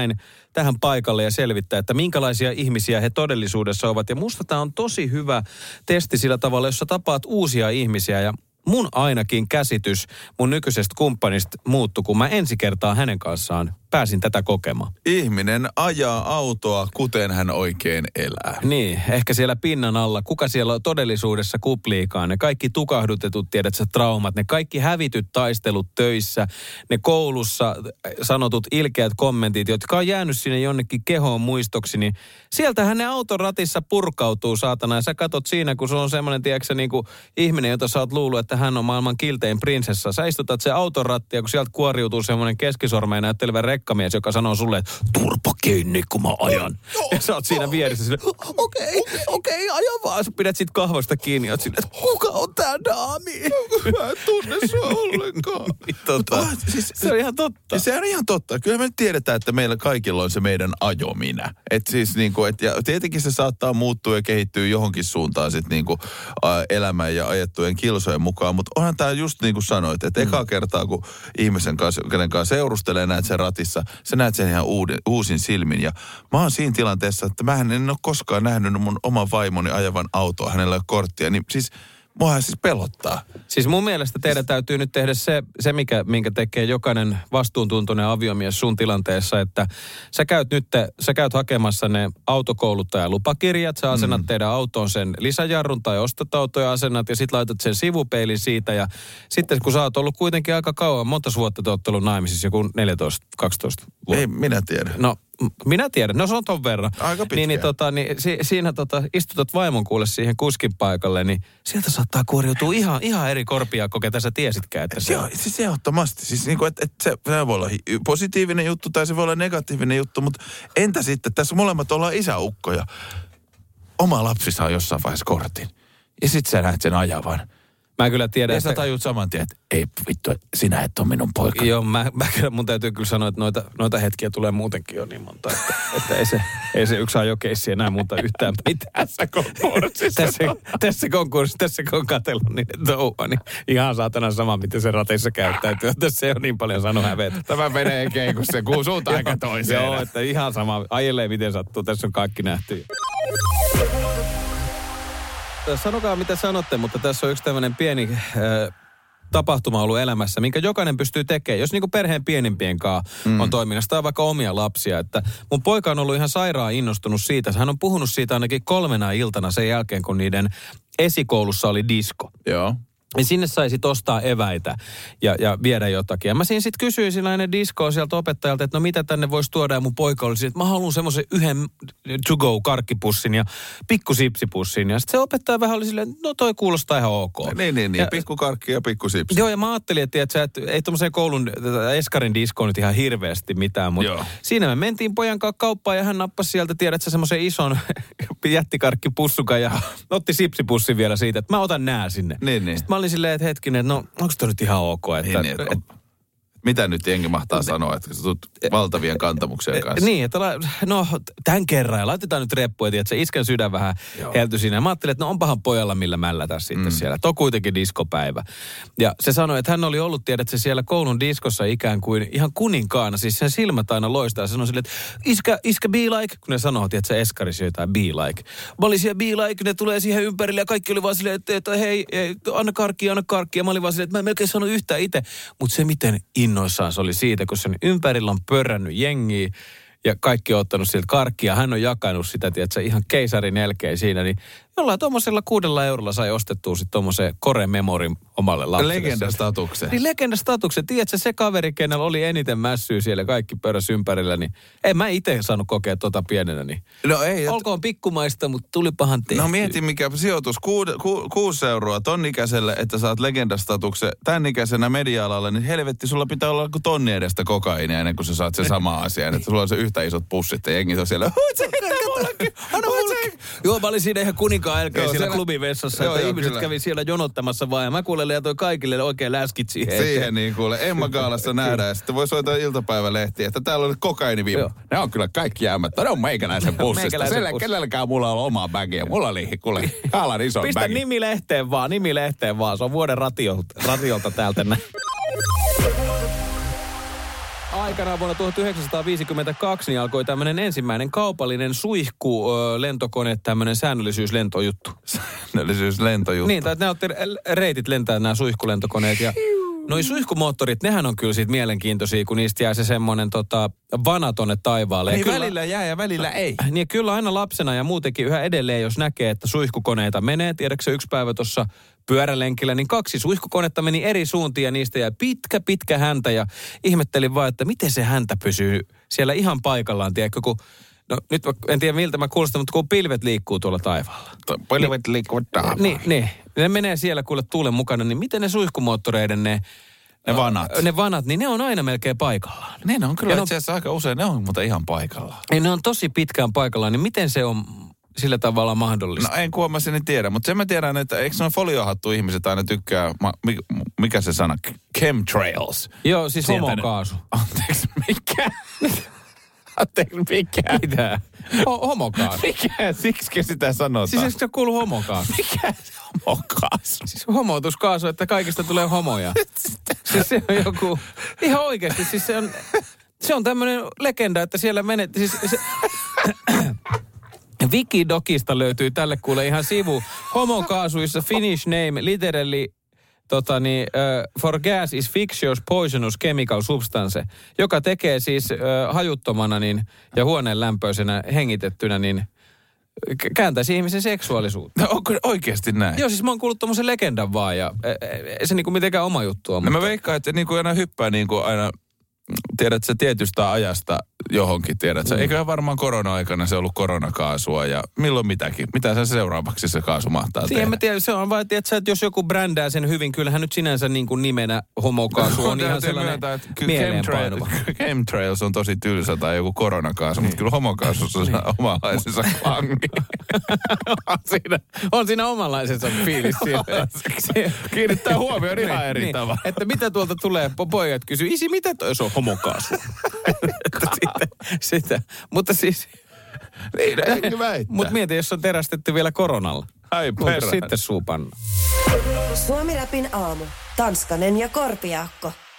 tähän paikalle ja selvittää, että minkälaisia ihmisiä he todellisuudessa ovat. Ja musta tämä on tosi hyvä testi sillä tavalla, jos sä tapaat uusia ihmisiä ja mun ainakin käsitys mun nykyisestä kumppanista muuttui, kun mä ensi kertaa hänen kanssaan pääsin tätä kokemaan. Ihminen ajaa autoa, kuten hän oikein elää. Niin, ehkä siellä pinnan alla. Kuka siellä todellisuudessa kupliikaan? Ne kaikki tukahdutetut, tiedätkö, traumat, ne kaikki hävityt taistelut töissä, ne koulussa sanotut ilkeät kommentit, jotka on jäänyt sinne jonnekin kehoon muistoksi, niin sieltähän ne auton ratissa purkautuu, saatana. Ja sä katot siinä, kun se on semmoinen, tiedätkö, niin kuin ihminen, jota sä oot luullut, että hän on maailman kiltein prinsessa. Sä istutat se auton rattia, kun sieltä kuoriutuu semmoinen keskisormeen näyttelevä rekkamies, joka sanoo sulle, että turpa kiinni, kun mä ajan. Ja sä oot siinä vieressä sille, okei, aja vaan. Sä pidät siitä kahvasta kiinni ja oot silleen, että kuka on tää daami? Mä en tunne sua ollenkaan. Se on ihan totta. Se on ihan totta. Kyllä me nyt tiedetään, että meillä kaikilla on se meidän ajominä. Että siis niinku, ja tietenkin se saattaa muuttua ja kehittyä johonkin suuntaan sit niinku elämän ja ajettujen kilsojen mukaan. Mutta onhan tää just niin kuin sanoit, että eka kertaa, kun ihmisen kanssa, kenen kanssa seurustelee, näet sen ratissa, sä näet sen ihan uusin silmin. Ja mä oon siinä tilanteessa, että mähän en ole koskaan nähnyt mun oman vaimoni ajavan autoa, hänellä ei ole korttia. Niin siis, muahan siis pelottaa. Siis mun mielestä teidän täytyy nyt tehdä se minkä tekee jokainen vastuuntuntoinen aviomies sun tilanteessa, että sä käyt hakemassa ne autokouluttajan lupakirjat, sä asennat teidän autoon sen lisäjarrun tai ostat autoja asennat ja sit laitat sen sivupeilin siitä ja sitten kun sä oot ollut kuitenkin aika kauan, monta vuotta te oot ollut naimisissa, joku 14-12 vuotta. Ei, minä tiedän. No, minä tiedän. No se on ton verran. Aika pitkään. Siinä istutat vaimon kuule siihen kuskin paikalle, niin sieltä saattaa kuoriutua ihan eri Korpiaakko, ketä sä tiesitkään, että se on. Siis ehdottomasti. Siis niinku, että se voi olla positiivinen juttu tai se voi olla negatiivinen juttu, mutta entä sitten, tässä molemmat ollaan isäukkoja. Oma lapsi saa jossain vaiheessa kortin. Ja sit sä näet sen ajavan. Mä kyllä tiedän, ja sä tajut saman tien, että ei vittu, sinä et ole minun poika. Joo, mun täytyy kyllä sanoa, että noita hetkiä tulee muutenkin jo niin monta, että ei se yksi ajokeissi enää muuta yhtään mitään. Tässä konkurssissa, kun on katsellut niiden touhua, niin ihan saatana sama, miten se rateissa käyttäytyy. Tässä ei ole niin paljon sanonut hävetä. Tämä menee kun se suuntaan aika toiseen. Joo, että ihan sama, ajelee miten sattuu, tässä on kaikki nähty. Sanokaa mitä sanotte, mutta tässä on yksi tämmöinen pieni tapahtuma ollut elämässä, minkä jokainen pystyy tekemään. Jos niinku perheen pienimpien kanssa on toiminnassa tai vaikka omia lapsia. Että mun poika on ollut ihan sairaan innostunut siitä. Hän on puhunut siitä ainakin 3 iltana sen jälkeen, kun niiden esikoulussa oli disko. Joo. Ja sinne saisi ostaa eväitä ja viedä jotakin. Ja mä siinä sitten kysyin sellainen diskoa sieltä opettajalta, että no mitä tänne voisi tuoda. Ja mun poika oli siinä, että mä haluan semmoisen yhden to-go-karkkipussin ja pikkusipsipussin. Ja sitten se opettaja vähän oli silleen, no toi kuulostaa ihan ok. Niin. Ja pikkukarkki ja pikkusipsi. Joo, ja mä ajattelin, että ei tommoseen koulun eskarin diskoon nyt ihan hirveästi mitään. Mutta siinä me mentiin pojan kanssa kauppaan ja hän nappasi sieltä, tiedätkö, semmoisen ison jättikarkkipussukan ja otti sipsipussin vielä siitä, että mä otan nää sinne. Niin. Sitten mä olin silleen, että hetkinen, että no onko toi nyt ihan ok? Mitä nyt jengi mahtaa sanoa, että sä tulet valtavien kantamuksien kanssa? Niin, että no tämän kerran ja laitetaan nyt reppuja, että se iskän sydän vähän heltyi siinä. Ja mä ajattelin, että no onpahan pojalla millä mällätä sitten siellä. Tuo kuitenkin diskopäivä. Ja se sanoi, että hän oli ollut, tiedätkö, siellä koulun diskossa ikään kuin ihan kuninkaana. Siis sen silmät aina loistaa. Se sanoi silleen, että iskä be like, kun ne sanoo, että se eskarisi jotain be like. Mä olin siellä be like, ne tulee siihen ympärille ja kaikki oli vaan silleen, että hei, anna karkki. Ja mä olin vaan silleen, että mä en melkein sano yhtään itse. Mutta se miten innoissaan se oli siitä, kun sen ympärillä on pörrännyt jengiä ja kaikki on ottanut siltä karkkia. Hän on jakanut sitä, tiedätkö, ihan keisarin elkeä siinä, niin jollain tuommoisella 6 eurolla sai ostettua sitten tuommoisen Core Memorin omalle lapselle. Legendastatuksen. Niin legendastatuksen. Tiedätkö, se kaveri, kenellä oli eniten mässyä siellä kaikki pörräs ympärillä, niin en mä itse saanut kokea tota pienenä. Niin. No ei. Olkoon pikkumaista, mutta tulipahan tehty. No mieti, mikä sijoitus 6 euroa ton ikäiselle, että saat legendastatuksen tämän ikäisenä media-alalla, niin helvetti, sulla pitää olla kuin tonni edestä kokainia ennen kuin sä saat sen sama asian. Että sulla on se yhtä isot pussit ja jengit on siellä. Joo, mä olin siinä ihan kuninkaan elkeä siellä klubivessassa, että ihmiset kävi siellä jonottamassa vaan. Ja mä kuulen ja toi kaikille oikein läskit siihen. Siihen niin kuule. Emma Gaalassa nähdään ja sitten voi soittaa iltapäivälehtiä, että täällä oli kokainiviiva. Ne on kyllä kaikki jäämättä. Ne on meikäläisen pussista. Kenelläkään mulla on omaa bagia. Mulla oli kuule Kaalan iso bagi. Pistä nimilehteen vaan. Se on vuoden ratiolta täältä näin. Aikanaan vuonna 1952 niin alkoi tämmöinen ensimmäinen kaupallinen suihkulentokone, tämmöinen säännöllisyyslentojuttu. Säännöllisyyslentojuttu. Niin, tai ne otti reitit lentää nämä suihkulentokoneet ja noi suihkumoottorit, nehän on kyllä siitä mielenkiintoisia, kun niistä jää se semmoinen vana tonne taivaalle. Niin kyllä, välillä jää ja välillä ei. Niin kyllä aina lapsena ja muutenkin yhä edelleen, jos näkee, että suihkukoneita menee, tiedätkö yksi päivä tuossa pyörälenkillä, niin 2 suihkukonetta meni eri suuntiin ja niistä jäi pitkä häntä ja ihmettelin vaan, että miten se häntä pysyy siellä ihan paikallaan, tiedätkö, kun no nyt en tiedä miltä mä kuulostan, mutta kun pilvet liikkuu tuolla taivaalla. Pilvet liikkuvat taivaalla. Niin. Ne menee siellä kuule tuulen mukana, niin miten ne suihkumoottoreiden ne vanat, niin ne on aina melkein paikallaan. Ne on kyllä itse asiassa aika usein, ne on mutta ihan paikallaan. Ne on tosi pitkään paikallaan, niin miten se on sillä tavalla mahdollista? No en kuomassa tiedä, mutta sen mä tiedän, että eikö ne foliohattu ihmiset aina tykkää, mikä se sana, chemtrails. Joo, siis homokaasu. Anteeksi, mikä? Mitä? Homokaasu. Mikä? Siksi sitä sanotaan. Siis eikö se kuulu homokaasu? Mikä se homokaasu? Siis homotuskaasu, että kaikista tulee homoja. Siis se on joku, ihan oikeasti, siis se on tämmöinen legenda, että siellä menet, siis se, Wikidokista löytyy tälle kuule ihan sivu. Homokaasuissa Finnish name literally for gas is fictitious poisonous chemical substance, joka tekee siis hajuttomana niin, ja huoneen lämpöisenä hengitettynä niin kääntäisi ihmisen seksuaalisuutta. No onko oikeasti näin? Joo, siis mä oon kuullut tommosen legendan vaan ja ei se niinku mitenkään oma juttu on. No mä veikkaan, että niinku aina hyppää niinku aina, tiedät sä tietystä ajasta johonkin, tiedät sä. Eiköhän varmaan korona-aikana se ollut koronakaasua ja milloin mitäkin. Mitä se seuraavaksi se kaasu mahtaa tehdä? En mä tiedä, se on vaan, että jos joku brändää sen hyvin, kyllähän nyt sinänsä niin kuin nimenä homokaasu on ihan sellainen mieleenpainuva. Chemtrails on tosi tylsä tai joku koronakaasu, mutta kyllä homokaasussa on omanlaisensa klangi. on siinä omanlaisensa fiilis siinä. Kiinnittää huomioon ihan eri tavalla. Että mitä tuolta tulee, pojat kysyy, isi mitä toi on homokaasu? Sitä. Mutta siis mutta mieti, jos on terästetty vielä koronalla. Ai perään. Sitten suupanna. Suomi Rapin aamu. Tanskanen ja Korpiaakko.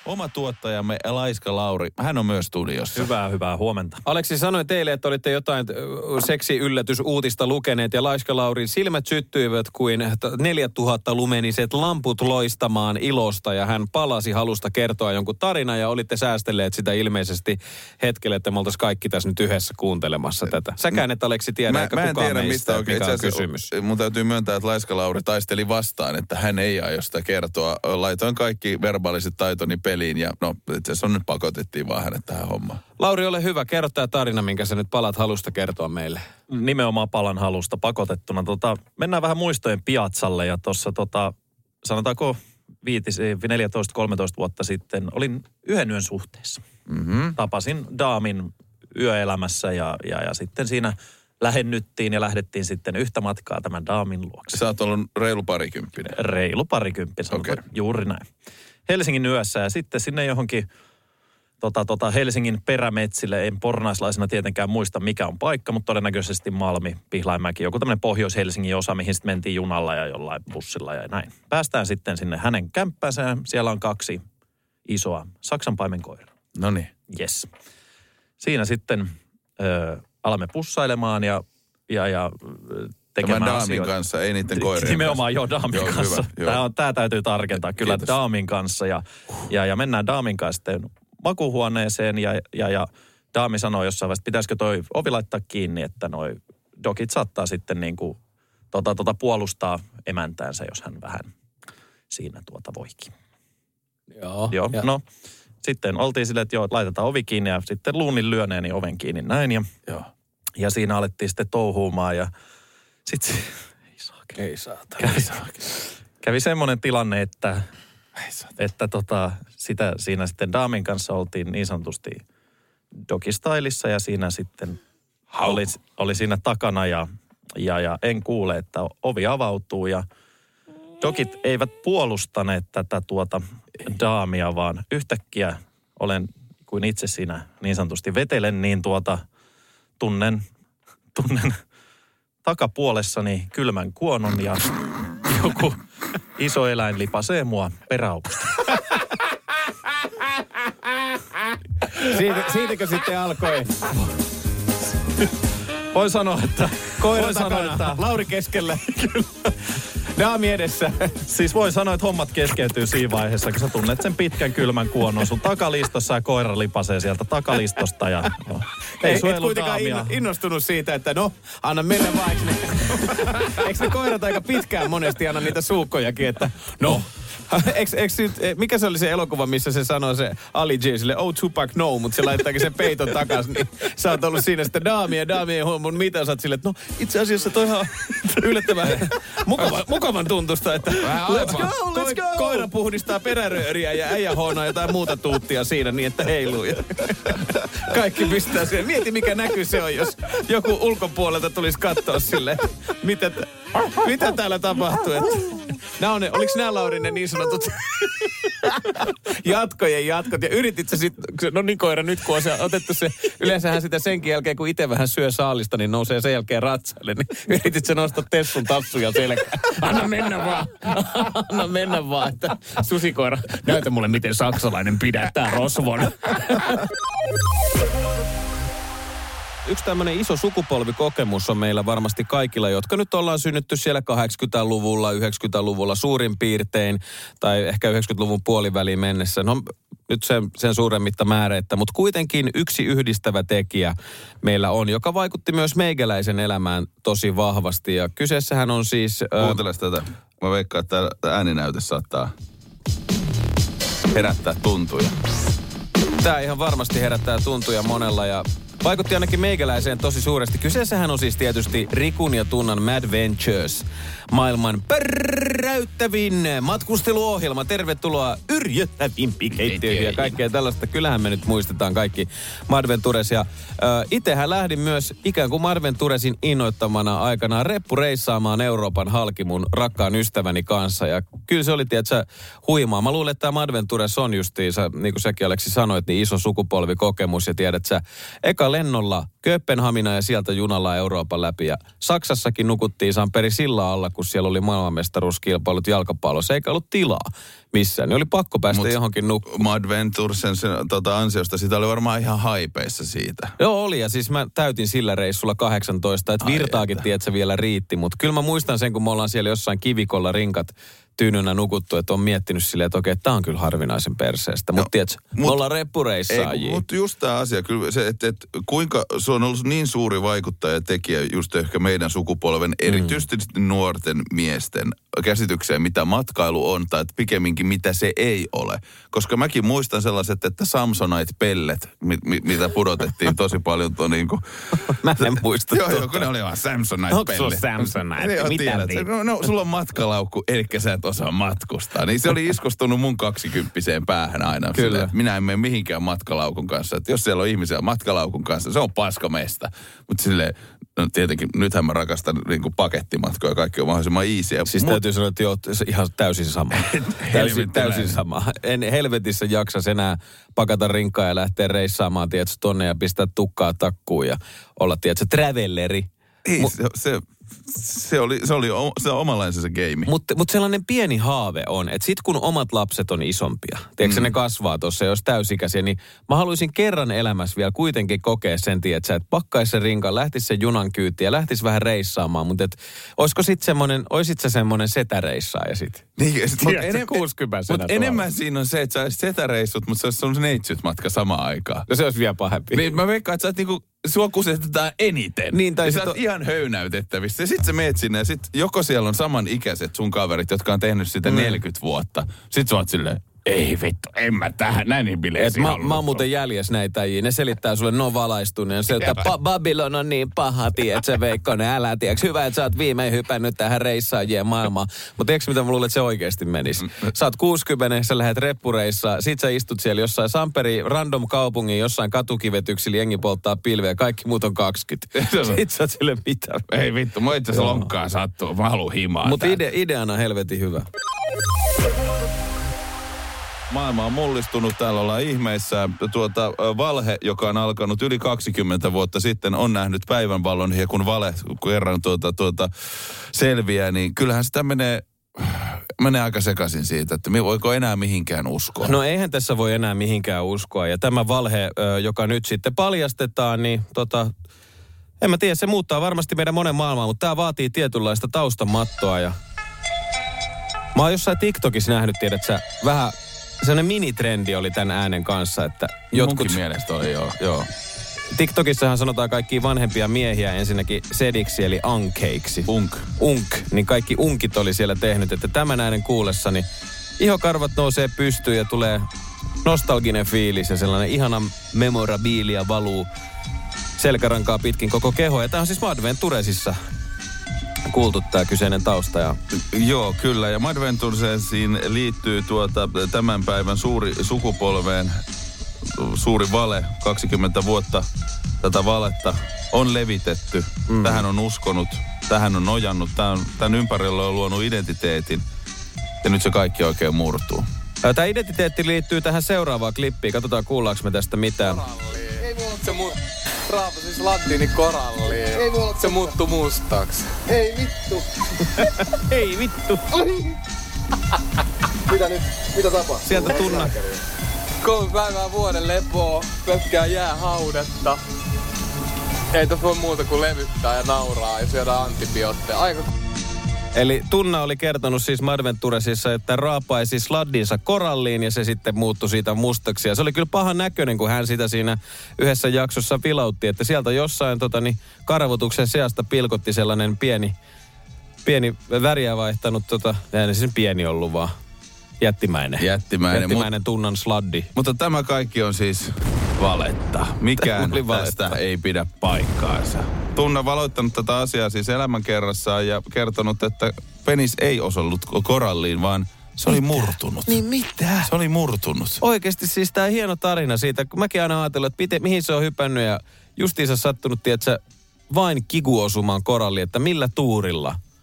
oma tuottajamme Laiska Lauri. Hän on myös studiossa. Hyvää huomenta. Aleksi sanoi teille, että olitte jotain seksi-yllätysuutista lukeneet ja Laiska Laurin silmät syttyivät kuin 4000 lumeniset lamput loistamaan ilosta ja hän palasi halusta kertoa jonkun tarina ja olitte säästelleet sitä ilmeisesti hetkelle, että me oltaisiin kaikki tässä nyt yhdessä kuuntelemassa tätä. Säkään et Aleksi tiedä, eikä mä en kukaan tiedä, meistä, mistä mikä on kysymys. Mun täytyy myöntää, että Laiska Lauri taisteli vastaan, että hän ei aio sitä kertoa. Laitoin kaikki verbaaliset taitoni peliin ja no itse asiassa nyt pakotettiin vaan hänet tähän hommaan. Lauri, ole hyvä. Kerro tämä tarina, minkä sä nyt palat halusta kertoa meille. Nimenomaan palan halusta pakotettuna. Mennään vähän muistojen piazzalle ja tuossa sanotaanko 14-13 vuotta sitten olin yhden yön suhteessa. Mm-hmm. Tapasin daamin yöelämässä ja sitten siinä lähennyttiin ja lähdettiin sitten yhtä matkaa tämän daamin luokse. Sä oot ollut reilu parikymppinen. Reilu parikymppinen, Okay. Juuri näin. Helsingin yössä ja sitten sinne johonkin Helsingin perämetsille, en pornaislaisena tietenkään muista mikä on paikka, mutta todennäköisesti Malmi, Pihlainmäki, joku tämmöinen Pohjois-Helsingin osa, mihin sitten mentiin junalla ja jollain bussilla ja näin. Päästään sitten sinne hänen kämppäänsä, siellä on 2 isoa saksanpaimenkoiraa. Noniin. Yes. Siinä sitten alamme pussailemaan ja tekemään Tämän daamin asioita. kanssa, ei niiden koirien Nimenomaan daamin kanssa. Hyvä, Tämä täytyy tarkentaa. Kyllä Kiitos. daamin kanssa ja mennään daamin kanssa sitten makuuhuoneeseen ja daami sanoo jossain vaiheessa, pitäisikö toi ovi laittaa kiinni, että noi dogit saattaa sitten niinku puolustaa emäntäänsä, jos hän vähän siinä voikin. Joo. Ja. No sitten oltiin silleen, että laitetaan ovi kiinni ja sitten luunnin lyöneeni oven kiinni näin ja siinä alettiin sitten touhuumaan ja sitten Ei saata. kävi semmoinen tilanne, että siinä sitten daamin kanssa oltiin niin sanotusti dogistylissa ja siinä sitten oli siinä takana ja en kuule, että ovi avautuu ja dogit eivät puolustaneet tätä daamia, vaan yhtäkkiä olen kuin itse siinä niin sanotusti vetelen, niin tunnen takapuolessani kylmän kuonon ja joku iso eläin lipasee mua peräaukasta. Siitäkö sitten alkoi? Voin sanoa, että... Koira takana, Lauri keskellä. Daami edessä. Siis voi sanoa, että hommat keskeytyy siinä vaiheessa, kun sä tunnet sen pitkän kylmän kuonon sun takalistossa ja koira lipasee sieltä takalistosta ja... No, ei Et kuitenkaan innostunut siitä, että no, anna mennä vaan. Eikö ne koirat aika pitkään monesti anna niitä suukkojakin, että no... Mikä se oli se elokuva, missä se sanoi se Ali J sille, oh Tupac no, mutta se laittaakin sen peiton takas, niin sä oot ollut siinä sitten daamien huomioon, mitä sä oot silleen, että no itse asiassa toi ihan yllättävän mukavan tuntusta, että let's go. Koira puhdistaa perärööriä ja äijä hoonaa jotain muuta tuuttia siinä niin, että heiluu. Kaikki pistää siihen. Mieti mikä näky se on, jos joku ulkopuolelta tulisi katsoa silleen, mitä täällä tapahtuu. Oliko nämä Lauri ne niin sanotut jatkojen jatkot? Ja yritit sä sitten, no niin koira, nyt kun on otettu se, yleensähän sitä senkin jälkeen, kun itse vähän syö saalista, niin nousee sen jälkeen ratsaille. Niin yritit sä nostaa Tessun tassuja selkään. Anna mennä vaan, että susikoira, näytä mulle miten saksalainen pidättää rosvon. Yksi tämmöinen iso sukupolvikokemus on meillä varmasti kaikilla, jotka nyt ollaan synnytty siellä 80-luvulla, 90-luvulla suurin piirtein, tai ehkä 90-luvun puoliväliin mennessä. No nyt sen suuremmitta määreettä, mutta kuitenkin yksi yhdistävä tekijä meillä on, joka vaikutti myös meikäläisen elämään tosi vahvasti. Ja kyseessähän on siis... Kuunteles tätä. Mä veikkaan, että tämä ääninäyte saattaa herättää tuntuja. Tämä ihan varmasti herättää tuntuja monella ja vaikutti ainakin meikäläiseen tosi suuresti. Kyseessähän on siis tietysti Rikun ja Tunnan Mad Ventures, maailman pärräyttävin matkusteluohjelma. Tervetuloa yrjöttävimpiin keittiöihin ja kaikkea tällaista. Kyllähän me nyt muistetaan kaikki Mad Ventures. Ja itsehän lähdin myös ikään kuin Mad Venturesin innoittamana aikanaan reppureissaamaan Euroopan halki mun rakkaan ystäväni kanssa. Ja kyllä se oli, tiedätkö, huimaa. Mä luulen, että tämä Mad Ventures on justiinsa, niin kuin säkin Aleksi sanoit, niin iso sukupolvikokemus. Ja tiedät sä, eka lennolla Kööpenhaminaan ja sieltä junalla Euroopan läpi. Ja Saksassakin nukuttiin Samperi sillan alla, kun siellä oli maailmanmestaruuskilpailut jalkapallossa. Eikä ollut tilaa missään. Niin oli pakko päästä johonkin nukkumaan. Mad Venturesen ansiosta, sitä oli varmaan ihan haipeissa siitä. Joo, oli. Ja siis mä täytin sillä reissulla 18, että virtaakin tiedätkö vielä riitti. Mutta kyllä mä muistan sen, kun me ollaan siellä jossain kivikolla rinkat tyynynä nukuttu, että on miettinyt silleen, että okei, tää on kyllä harvinaisen perseestä. Mutta tiedätkö, me ollaan reppureissaajia. Mutta just tämä asia, kyllä se, että kuinka se on ollut niin suuri vaikuttaja tekijä just ehkä meidän sukupolven, erityisesti nuorten miesten käsitykseen, mitä matkailu on, tai pikemminkin mitä se ei ole. Koska mäkin muistan sellaiset, että Samsonite-pellet, mitä pudotettiin tosi paljon tuon niin kuin... Mä en muista. Joo, kun ne oli vaan Samsonite-pellet. Onko sulla Samsonite? Mitä no, sulla on matkalaukku, eli sä et osaa matkustaa. Niin se oli iskostunut mun 20-kymppiseen päähän aina. Kyllä. Sille, että minä en mene mihinkään matkalaukun kanssa. Että jos siellä on ihmisiä matkalaukun kanssa, se on paskamesta. Mutta silleen, no tietenkin, nythän mä rakastan niin kuin pakettimatkoja ja kaikki on mahdollisimman easiä. Siis täytyy sanoa, että joo, ihan täysin sama. täysin sama. En helvetissä jaksa enää pakata rinkaa ja lähteä reissaamaan, tiedätkö, tonne ja pistää tukkaa takkuun ja olla, tiedätkö, travelleri. Ei, se oli omanlainen se game. Mutta sellainen pieni haave on, että sit kun omat lapset on isompia, tiedätkö ne kasvaa tuossa, jos täysikäisiä, niin mä haluaisin kerran elämässä vielä kuitenkin kokea sen, että pakkaisi se rinkan, lähtisi se junan kyytiin ja lähtisi vähän reissaamaan, mutta oisit sä semmoinen setäreissaaja sit? Niin, mutta enemmän siinä on se, että sä olisit setäreissut, mutta se olisi sellainen neitsyt matka samaan aikaan. No se olisi vielä pahempi. Niin mä veikkaan, että sä oot niinku, sua kusetetaan eniten. Niin, tai sä oot ihan höynäytettävissä. Ja sit sä meet sinne ja sit joko siellä on samanikäiset sun kaverit, jotka on tehnyt sitä 40 vuotta. Sit sä oot silleen, ei vittu, en mä tähän näin bileisiin halunnut. Mä oon muuten jäljessä näitä äijiä. Ne selittää sulle, ne on valaistunut. Ja se, että Babylon on niin paha, tiedätkö Veikkonen, älä tiedätkö. Hyvä, että sä oot viimein hypännyt tähän reissaajien maailmaan. Mutta tiedätkö mitä mä luulen, että se oikeasti menisi? Sä oot 60, sä lähdet reppureissaan. Sit sä istut siellä jossain Samperi random kaupungin, jossain katukivetyksillä, jengi polttaa pilveä ja kaikki muut on 20. Sit sä oot sille mitä. Ei vittu, mä itse asiassa lonkkaan sattuu. Mä haluun himaa. Mutta ideana on helvetin hyvä. Maailma on mullistunut, täällä ollaan ihmeissä. Valhe, joka on alkanut yli 20 vuotta sitten, on nähnyt päivänvalon. Ja kun vale kerran selviää, niin kyllähän sitä menee aika sekaisin siitä, että voiko enää mihinkään uskoa. No eihän tässä voi enää mihinkään uskoa. Ja tämä valhe, joka nyt sitten paljastetaan, niin en mä tiedä, se muuttaa varmasti meidän monen maailmaa, mutta tämä vaatii tietynlaista taustamattoa. Ja mä oon jossain TikTokissa nähnyt, tiedät sä, vähän... Sellainen minitrendi oli tämän äänen kanssa, että jotkut... Munkin mielestä oli, joo. TikTokissahan sanotaan kaikkia vanhempia miehiä ensinnäkin sediksi, eli ankeiksi. Unk. Niin kaikki unkit oli siellä tehnyt, että tämän äänen kuullessani ihokarvat nousee pystyyn ja tulee nostalginen fiilis ja sellainen ihana memorabilia valuu selkärankaa pitkin koko keho. Ja tämä on siis Mad Venturesissa kuultu tämä kyseinen tausta. Ja... Joo, kyllä. Ja Mad Venturesiin liittyy tämän päivän sukupolveen suuri vale. 20 vuotta tätä valetta on levitetty. Tähän on uskonut, tähän on nojannut. Tämän ympärillä on luonut identiteetin. Ja nyt se kaikki oikein murtuu. Tämä identiteetti liittyy tähän seuraavaan klippiin. Katsotaan, kuullaanko me tästä mitään. Ei mulla se raapasis lattiini koralliin. Ei mulla se muuttu mustaksi. Ei vittu. Ei vittu. Mitä nyt? Mitä tapahtuu? Sieltä tunna. 3 päivää vuoden lepoa, pelkkää jäähaudetta. Ei tässä voi muuta kuin levyttää ja nauraa ja syödä antibiootteja. Aika... Eli Tunna oli kertonut siis Mad Venturesissa, että raapaisi sladdinsa koralliin ja se sitten muuttui siitä mustaksi. Ja se oli kyllä pahan näköinen, kun hän sitä siinä yhdessä jaksossa vilautti, että sieltä jossain karvotuksen seasta pilkotti sellainen pieni väriä vaihtanut, ei siis pieni ollut vaan. Jättimäinen Tunnan sladdi. Mutta tämä kaikki on siis valetta. Mikään tästä ei pidä paikkaansa. Tunna valoittanut tätä asiaa siis elämänkerrassaan ja kertonut, että penis ei osullut koralliin, vaan se oli murtunut. Niin mitä? Se oli murtunut. Oikeasti siis tämä hieno tarina siitä, kun mäkin aina ajatellut, että mihin se on hypännyt ja justiinsa sattunut, tiedätkö, vain kikuosumaan koralliin, että millä tuurilla.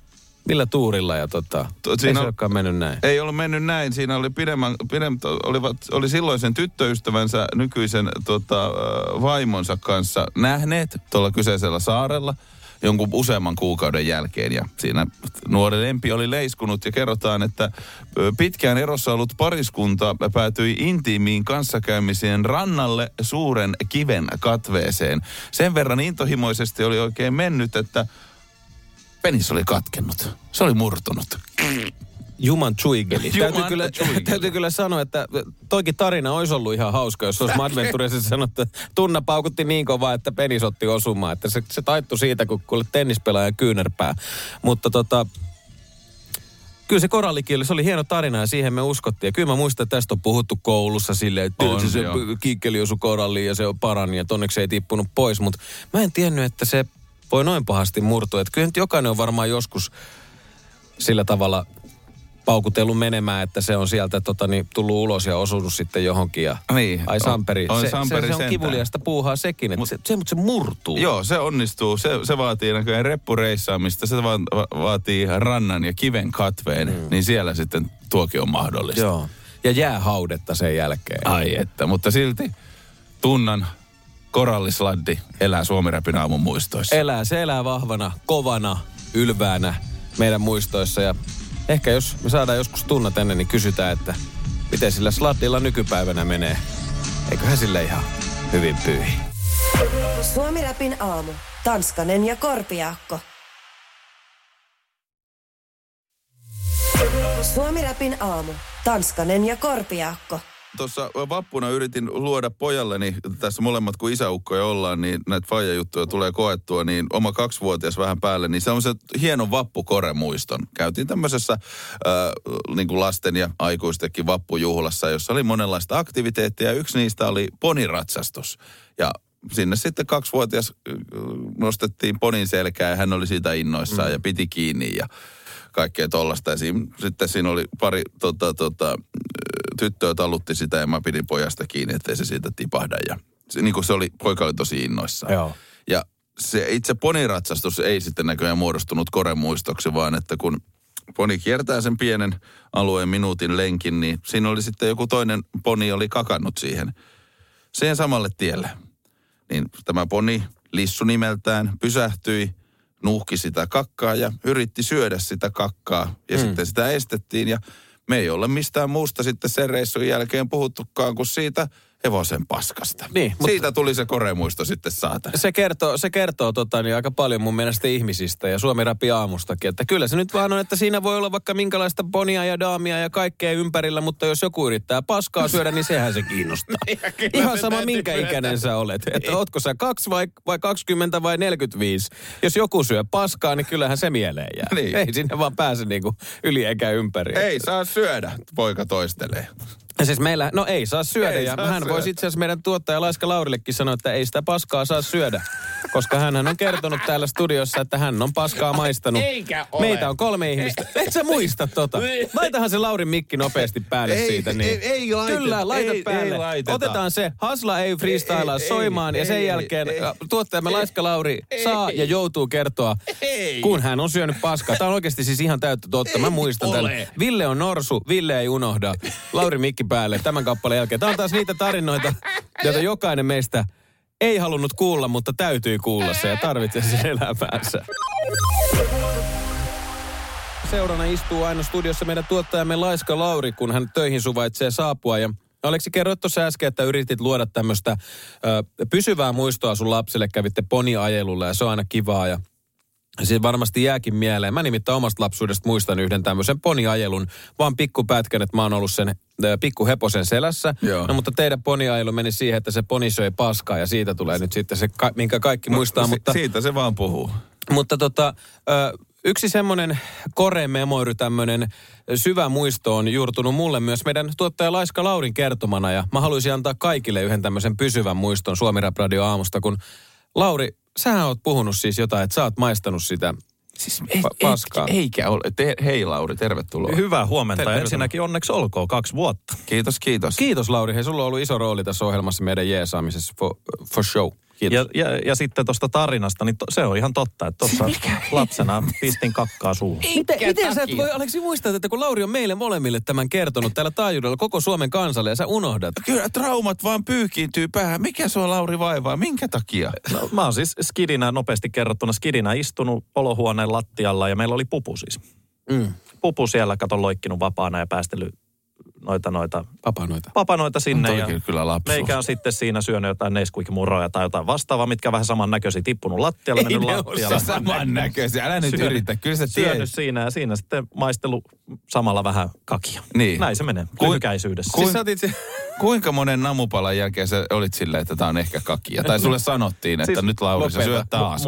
Millä tuurilla ja ei se olekaan mennyt näin. Ei ollut mennyt näin. Siinä oli oli silloisen tyttöystävänsä nykyisen vaimonsa kanssa nähneet tuolla kyseisellä saarella jonkun useamman kuukauden jälkeen. Ja siinä nuori lempi oli leiskunut ja kerrotaan, että pitkään erossa ollut pariskunta päätyi intiimiin kanssakäymiseen rannalle suuren kiven katveeseen. Sen verran intohimoisesti oli oikein mennyt, että penis oli katkennut. Se oli murtunut. Juman chuigeli. Täytyy kyllä sanoa, että toikin tarina olisi ollut ihan hauska, jos olisi Adventuressa sanottu, että Tunna paukutti niin kovaa, että penis otti osumaan. Että se taittui siitä, kun kuulet tennispelaajan kyynärpää. Mutta kyllä se korallikieli, se oli hieno tarina ja siihen me uskottiin. Ja kyllä mä muistan, että tästä on puhuttu koulussa silleen, että se kiikkeli osui koralliin ja se on parani ja onneksi ei tippunut pois. Mutta mä en tiennyt, että se voi noin pahasti murtua. Että kyllä nyt jokainen on varmaan joskus sillä tavalla paukutellut menemään, että se on sieltä tullut ulos ja osunut sitten johonkin. Ja, niin. Ai Samperi. Se on kivuliasta puuhaa sekin, että se murtuu. Joo, se onnistuu. Se vaatii näköjään reppureissaamista. Se vaatii rannan ja kiven katveen. Niin siellä sitten tuokin on mahdollista. Joo. Ja jäähaudetta sen jälkeen. Ai että, mutta silti Tunnan korallisladdi elää Suomi-räpin aamun muistoissa. Se elää vahvana, kovana, ylväänä meidän muistoissa ja ehkä jos me saadaan joskus Tunna tänne, niin kysytään, että miten sillä sladdilla nykypäivänä menee. Eiköhän sille ihan hyvin pyyhi. Suomi-räpin aamu. Tanskanen ja Korpiaakko. Suomi-räpin aamu. Tanskanen ja Korpiaakko. Tuossa vappuna yritin luoda pojalleni, tässä molemmat kun isäukkoja ollaan, niin näitä faijajuttuja tulee koettua, niin oma 2-vuotias vähän päälle, niin se on se hieno vappukoremuiston. Käytiin tämmöisessä niin kuin lasten ja aikuistenkin vappujuhlassa, jossa oli monenlaista aktiviteettia, ja yksi niistä oli poniratsastus. Ja sinne sitten 2-vuotias nostettiin ponin selkään, ja hän oli siitä innoissaan ja piti kiinni, ja kaikkea tollaista. Ja sitten siinä oli pari tyttöä talutti sitä ja mä pidin pojasta kiinni, ettei se siitä tipahda. Ja niin kuin poika oli tosi innoissaan. Joo. Ja se itse poniratsastus ei sitten näköjään muodostunut koremuistoksi, vaan että kun poni kiertää sen pienen alueen minuutin lenkin, niin siinä oli sitten joku toinen poni oli kakannut siihen samalle tielle. Niin tämä poni, Lissu nimeltään, pysähtyi, nuuhki sitä kakkaa ja yritti syödä sitä kakkaa. Ja sitten sitä estettiin ja me ei ole mistään muusta sitten sen reissun jälkeen puhuttukaan kuin siitä hevosen paskasta. Niin, siitä tuli se koremuisto sitten saatana. Se kertoo aika paljon mun mielestä ihmisistä ja Suomi-räpi aamustakin. Että kyllä se nyt vaan on, että siinä voi olla vaikka minkälaista ponia ja daamia ja kaikkea ympärillä, mutta jos joku yrittää paskaa syödä, niin sehän se kiinnostaa. Ihan sama minkä ikäinen sä olet. Että ootko sä 2 vai 20 vai 45? Jos joku syö paskaa, niin kyllähän se mieleen jää. Niin. Ei sinne vaan pääse niinku yli eikä ympäri. Ei saa syödä, poika toistelee. Ja siis meillä, ei saa syödä. Hän voisi itse asiassa meidän tuottaja Laiska Laurillekin sanoa, että ei sitä paskaa saa syödä. Koska hän on kertonut täällä studiossa, että hän on paskaa maistanut. Eikä ole. Meitä on 3 ihmistä. Et sä muista Laitahan se Laurin mikki nopeasti päälle siitä. Niin. Ei laiteta. Kyllä, laita päälle. Otetaan se. Hasla ei freestylaa soimaan ja sen jälkeen tuottajamme Laiska Lauri saa ja joutuu kertoa, kun hän on syönyt paskaa. Tämä on oikeasti siis ihan täyttä totta. Mä muistan tämän. Ville on norsu, Ville ei unohda. Lauri mikki päälle tämän kappaleen jälkeen. Tämä on taas niitä tarinoita, joita jokainen meistä ei halunnut kuulla, mutta täytyy kuulla se ja tarvitsee sen elämäänsä. Seurana istuu aina studiossa meidän tuottajamme Laiska Lauri, kun hän töihin suvaitsee saapua. Ja Aleksi, kerroit tuossa äsken, että yritit luoda tämmöistä pysyvää muistoa sun lapselle. Kävitte poniajelulla ja se on aina kivaa ja siinä varmasti jääkin mieleen. Mä nimittäin omasta lapsuudesta muistan yhden tämmöisen poniajelun, vaan pikkupätkän, että mä oon ollut sen pikkuheposen selässä. Joo. No mutta teidän poniajelu meni siihen, että se poni söi paskaa ja siitä tulee nyt sitten se, minkä kaikki muistaa. Mutta siitä se vaan puhuu. Mutta yksi semmoinen core-memory, tämmöinen syvä muisto on juurtunut mulle myös meidän tuottaja Laiska Laurin kertomana. Ja mä haluaisin antaa kaikille yhden tämmöisen pysyvän muiston Suomi Rap Radio aamusta, kun Lauri, sähän oot puhunut siis jotain, että sä oot maistanut sitä siis paskaa. Eikä ole. Hei Lauri, tervetuloa. Hyvää huomenta. Ensinnäkin onneksi olkoon 2 vuotta. Kiitos. Kiitos Lauri. Hei, sulla on ollut iso rooli tässä ohjelmassa meidän jeesaamisessa for show. Kiitos. Ja sitten tuosta tarinasta, niin se on ihan totta, että tuossa lapsena pistin kakkaa suuhun. Miten sä et voi, Aleksi, muistaa, että kun Lauri on meille molemmille tämän kertonut täällä taajuudella koko Suomen kansalle ja sä unohdat? Kyllä traumat vaan pyykiintyy päähän. Mikä sua, Lauri, vaivaa? Minkä takia? No, mä oon siis skidinä, nopeasti kerrottuna skidinä istunut olohuoneen lattialla ja meillä oli pupu siis. Pupu siellä, katon loikkinut vapaana ja päästellyt noita papanoita sinne. Ja kyllä lapsuus. Meikä on sitten siinä syönyt jotain Nesquik-muroja tai jotain vastaavaa, mitkä vähän samannäköisiä, tippunut lattialle, mennyt lattialle. Ei ne ole samannäköisiä, älä nyt yritä, kyllä sä tiedät. Syönyt siinä ja siinä sitten maistelu samalla vähän kakia. Niin. Näin se menee, lyhykäisyydessä. Kuinka monen namupalan jälkeen sä olit silleen, että tää on ehkä kakia? Tai sulle sanottiin, että siis nyt Lauri, sä syöt taas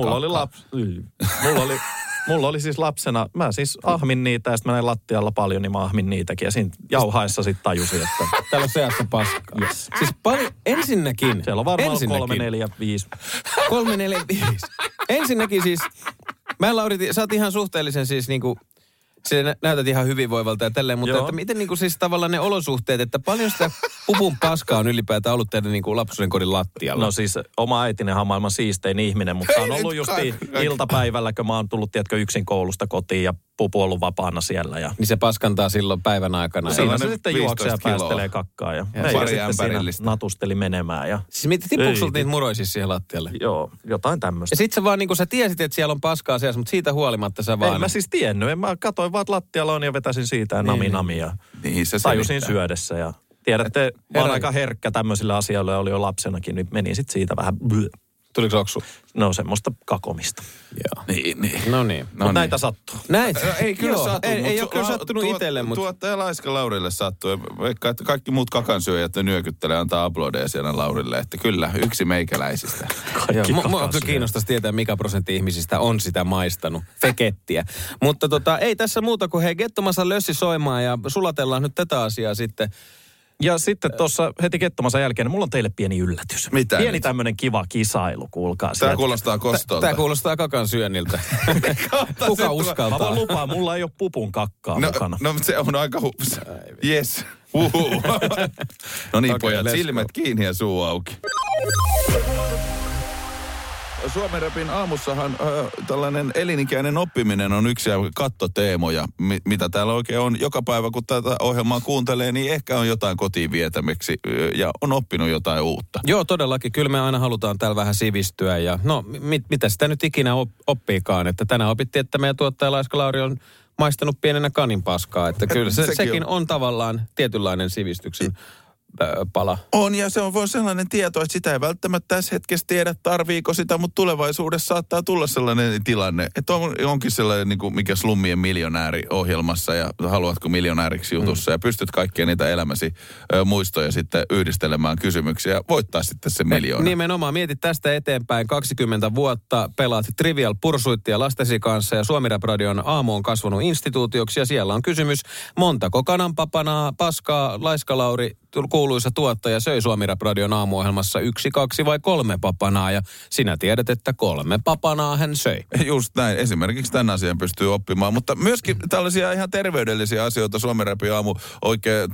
Mulla oli siis lapsena, mä siis ahmin niitä ja sitten mä näin lattialla paljon, niin mä ahmin niitäkin. Ja siinä jauhaessa sitten tajusin, että täällä on seassa paskaa. Yes. Siis ensinnäkin. Siellä on varmaan 3, 4, 5. 3, 4, 5. Ensinnäkin siis, Lauri, sä oot ihan suhteellisen siis niinku, se näytät ihan hyvinvoivalta ja tälleen, mutta että miten niinku siis tavallaan ne olosuhteet, että paljon sitä pupun paskaa on ylipäätään ollut teidän niinku lapsuuden kodin lattialla? No siis oma äitinihan on maailman siistein ihminen, mutta on ollut justiin iltapäivällä, kun mä oon tullut, tiedätkö, yksin koulusta kotiin ja pupu ollut vapaana siellä. Ja niin se paskantaa silloin päivän aikana. No, siinä se sitten juoksee ja päästelee kakkaa ja sitten siinä natusteli menemään. Ja siis tippuuko sulta niitä muroja siis siihen lattialle? Joo, jotain tämmöistä. Ja sit sä vaan niinku sä tiesit, että siellä on paskaa siellä, mutta siitä huolimatta sä vaan... En mä siis tiennyt, mä katsoin vaan, että lattialla on ja vetäsin siitä ja nami ja niin, tajusin syödessä ja... Tiedätte, mä oon aika herkkä tämmöisille asioille, oli jo lapsenakin, niin meni sitten siitä vähän... Tuliko oksu? No semmoista kakomista. Joo. Niin. No niin. Mutta näitä sattuu. Näitä? Ei kyllä sattu. Ei ole kyllä sattunut itselle, mutta... Tuottaja Laiska Laurille sattuu. Vaikka että kaikki muut kakansyöjät nyökyttelee antaa aplodeja siellä Laurille. Että kyllä, yksi meikäläisistä. Mua kiinnostaisi tietää, mikä prosentti ihmisistä on sitä maistanut. Fekettiä. Mutta ei tässä muuta kuin hei, Gettomassa lössi soimaan ja sulatellaan nyt tätä asiaa sitten. Ja sitten tuossa heti Kettomassa jälkeen, mulla on teille pieni yllätys. Mitä? Pieni tämmöinen kiva kisailu, kuulkaa. Tämä kuulostaa kostolta. Tämä kuulostaa kakan syönniltä. Kuka uskaltaa? Mä voin lupaa, mulla ei ole pupun kakkaa mukana. No se on aika yes. No niin, pojat, silmät kiinni ja suu auki. Suomen Rapin aamussahan tällainen elinikäinen oppiminen on yksi kattoteemoja, mitä täällä oikein on. Joka päivä, kun tätä ohjelmaa kuuntelee, niin ehkä on jotain kotiin vietämiksi ja on oppinut jotain uutta. Joo, todellakin. Kyllä me aina halutaan täällä vähän sivistyä ja no, mitä sitä nyt ikinä oppiikaan. Että tänään opittiin, että meidän tuottaja Laiska Lauri on maistanut pienenä kaninpaskaa. Että kyllä sekin on tavallaan tietynlainen sivistyksen pala. On, ja se on sellainen tieto, että sitä ei välttämättä tässä hetkessä tiedä, tarviiko sitä, mutta tulevaisuudessa saattaa tulla sellainen tilanne, että onkin sellainen, niin kuin mikä Slummien miljonääri ohjelmassa ja haluatko miljonääriksi jutussa ja pystyt kaikkia niitä elämäsi muistoja sitten yhdistelemään kysymyksiä ja voittaa sitten se miljoona. Nimenomaan, mietit tästä eteenpäin 20 vuotta, pelaat Trivial Pursuittia lastesi kanssa ja Suomi Rap Radion aamu on kasvanut instituutioksi ja siellä on kysymys, montako kananpapanaa, paskaa, Laiska Lauri, kuuluisa tuottaja söi Suomi Rap Radion aamuohjelmassa 1, 2 vai 3 papanaa ja sinä tiedät, että 3 papanaa hän söi. Just näin. Esimerkiksi tämän asian pystyy oppimaan, mutta myöskin tällaisia ihan terveydellisiä asioita Suomi Rapin aamu oikein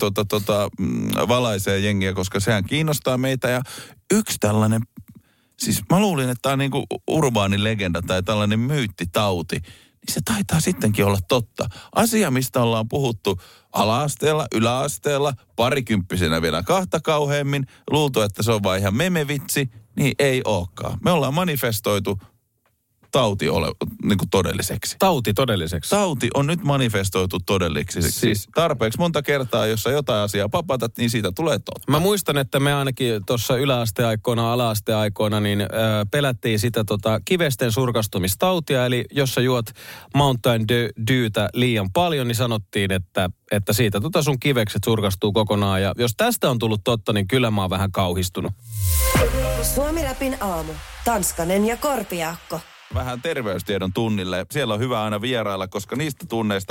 valaisee jengiä, koska sehän kiinnostaa meitä ja yksi tällainen, siis mä luulin, että tämä on niin kuin urbaani legenda tai tällainen myyttitauti. Niin se taitaa sittenkin olla totta. Asia, mistä ollaan puhuttu ala-asteella, yläasteella, parikymppisenä vielä kahta kauheammin, luultu, että se on vaan ihan memevitsi, niin ei olekaan. Me ollaan manifestoitu tauti niin kuin todelliseksi. Tauti todelliseksi? Tauti on nyt manifestoitu todelliseksi. Siis tarpeeksi monta kertaa, jos sä jotain asiaa papatat, niin siitä tulee totta. Mä muistan, että me ainakin tuossa yläasteaikoina, ala-asteaikoina, niin pelättiin sitä kivesten surkastumistautia. Eli jos sä juot Mountain Dewtä liian paljon, niin sanottiin, että siitä sun kivekset surkastuu kokonaan. Ja jos tästä on tullut totta, niin kyllä mä oon vähän kauhistunut. Suomi Rapin aamu. Tanskanen ja Korpiaakko. Vähän terveystiedon tunnille. Siellä on hyvä aina vierailla, koska niistä tunneista,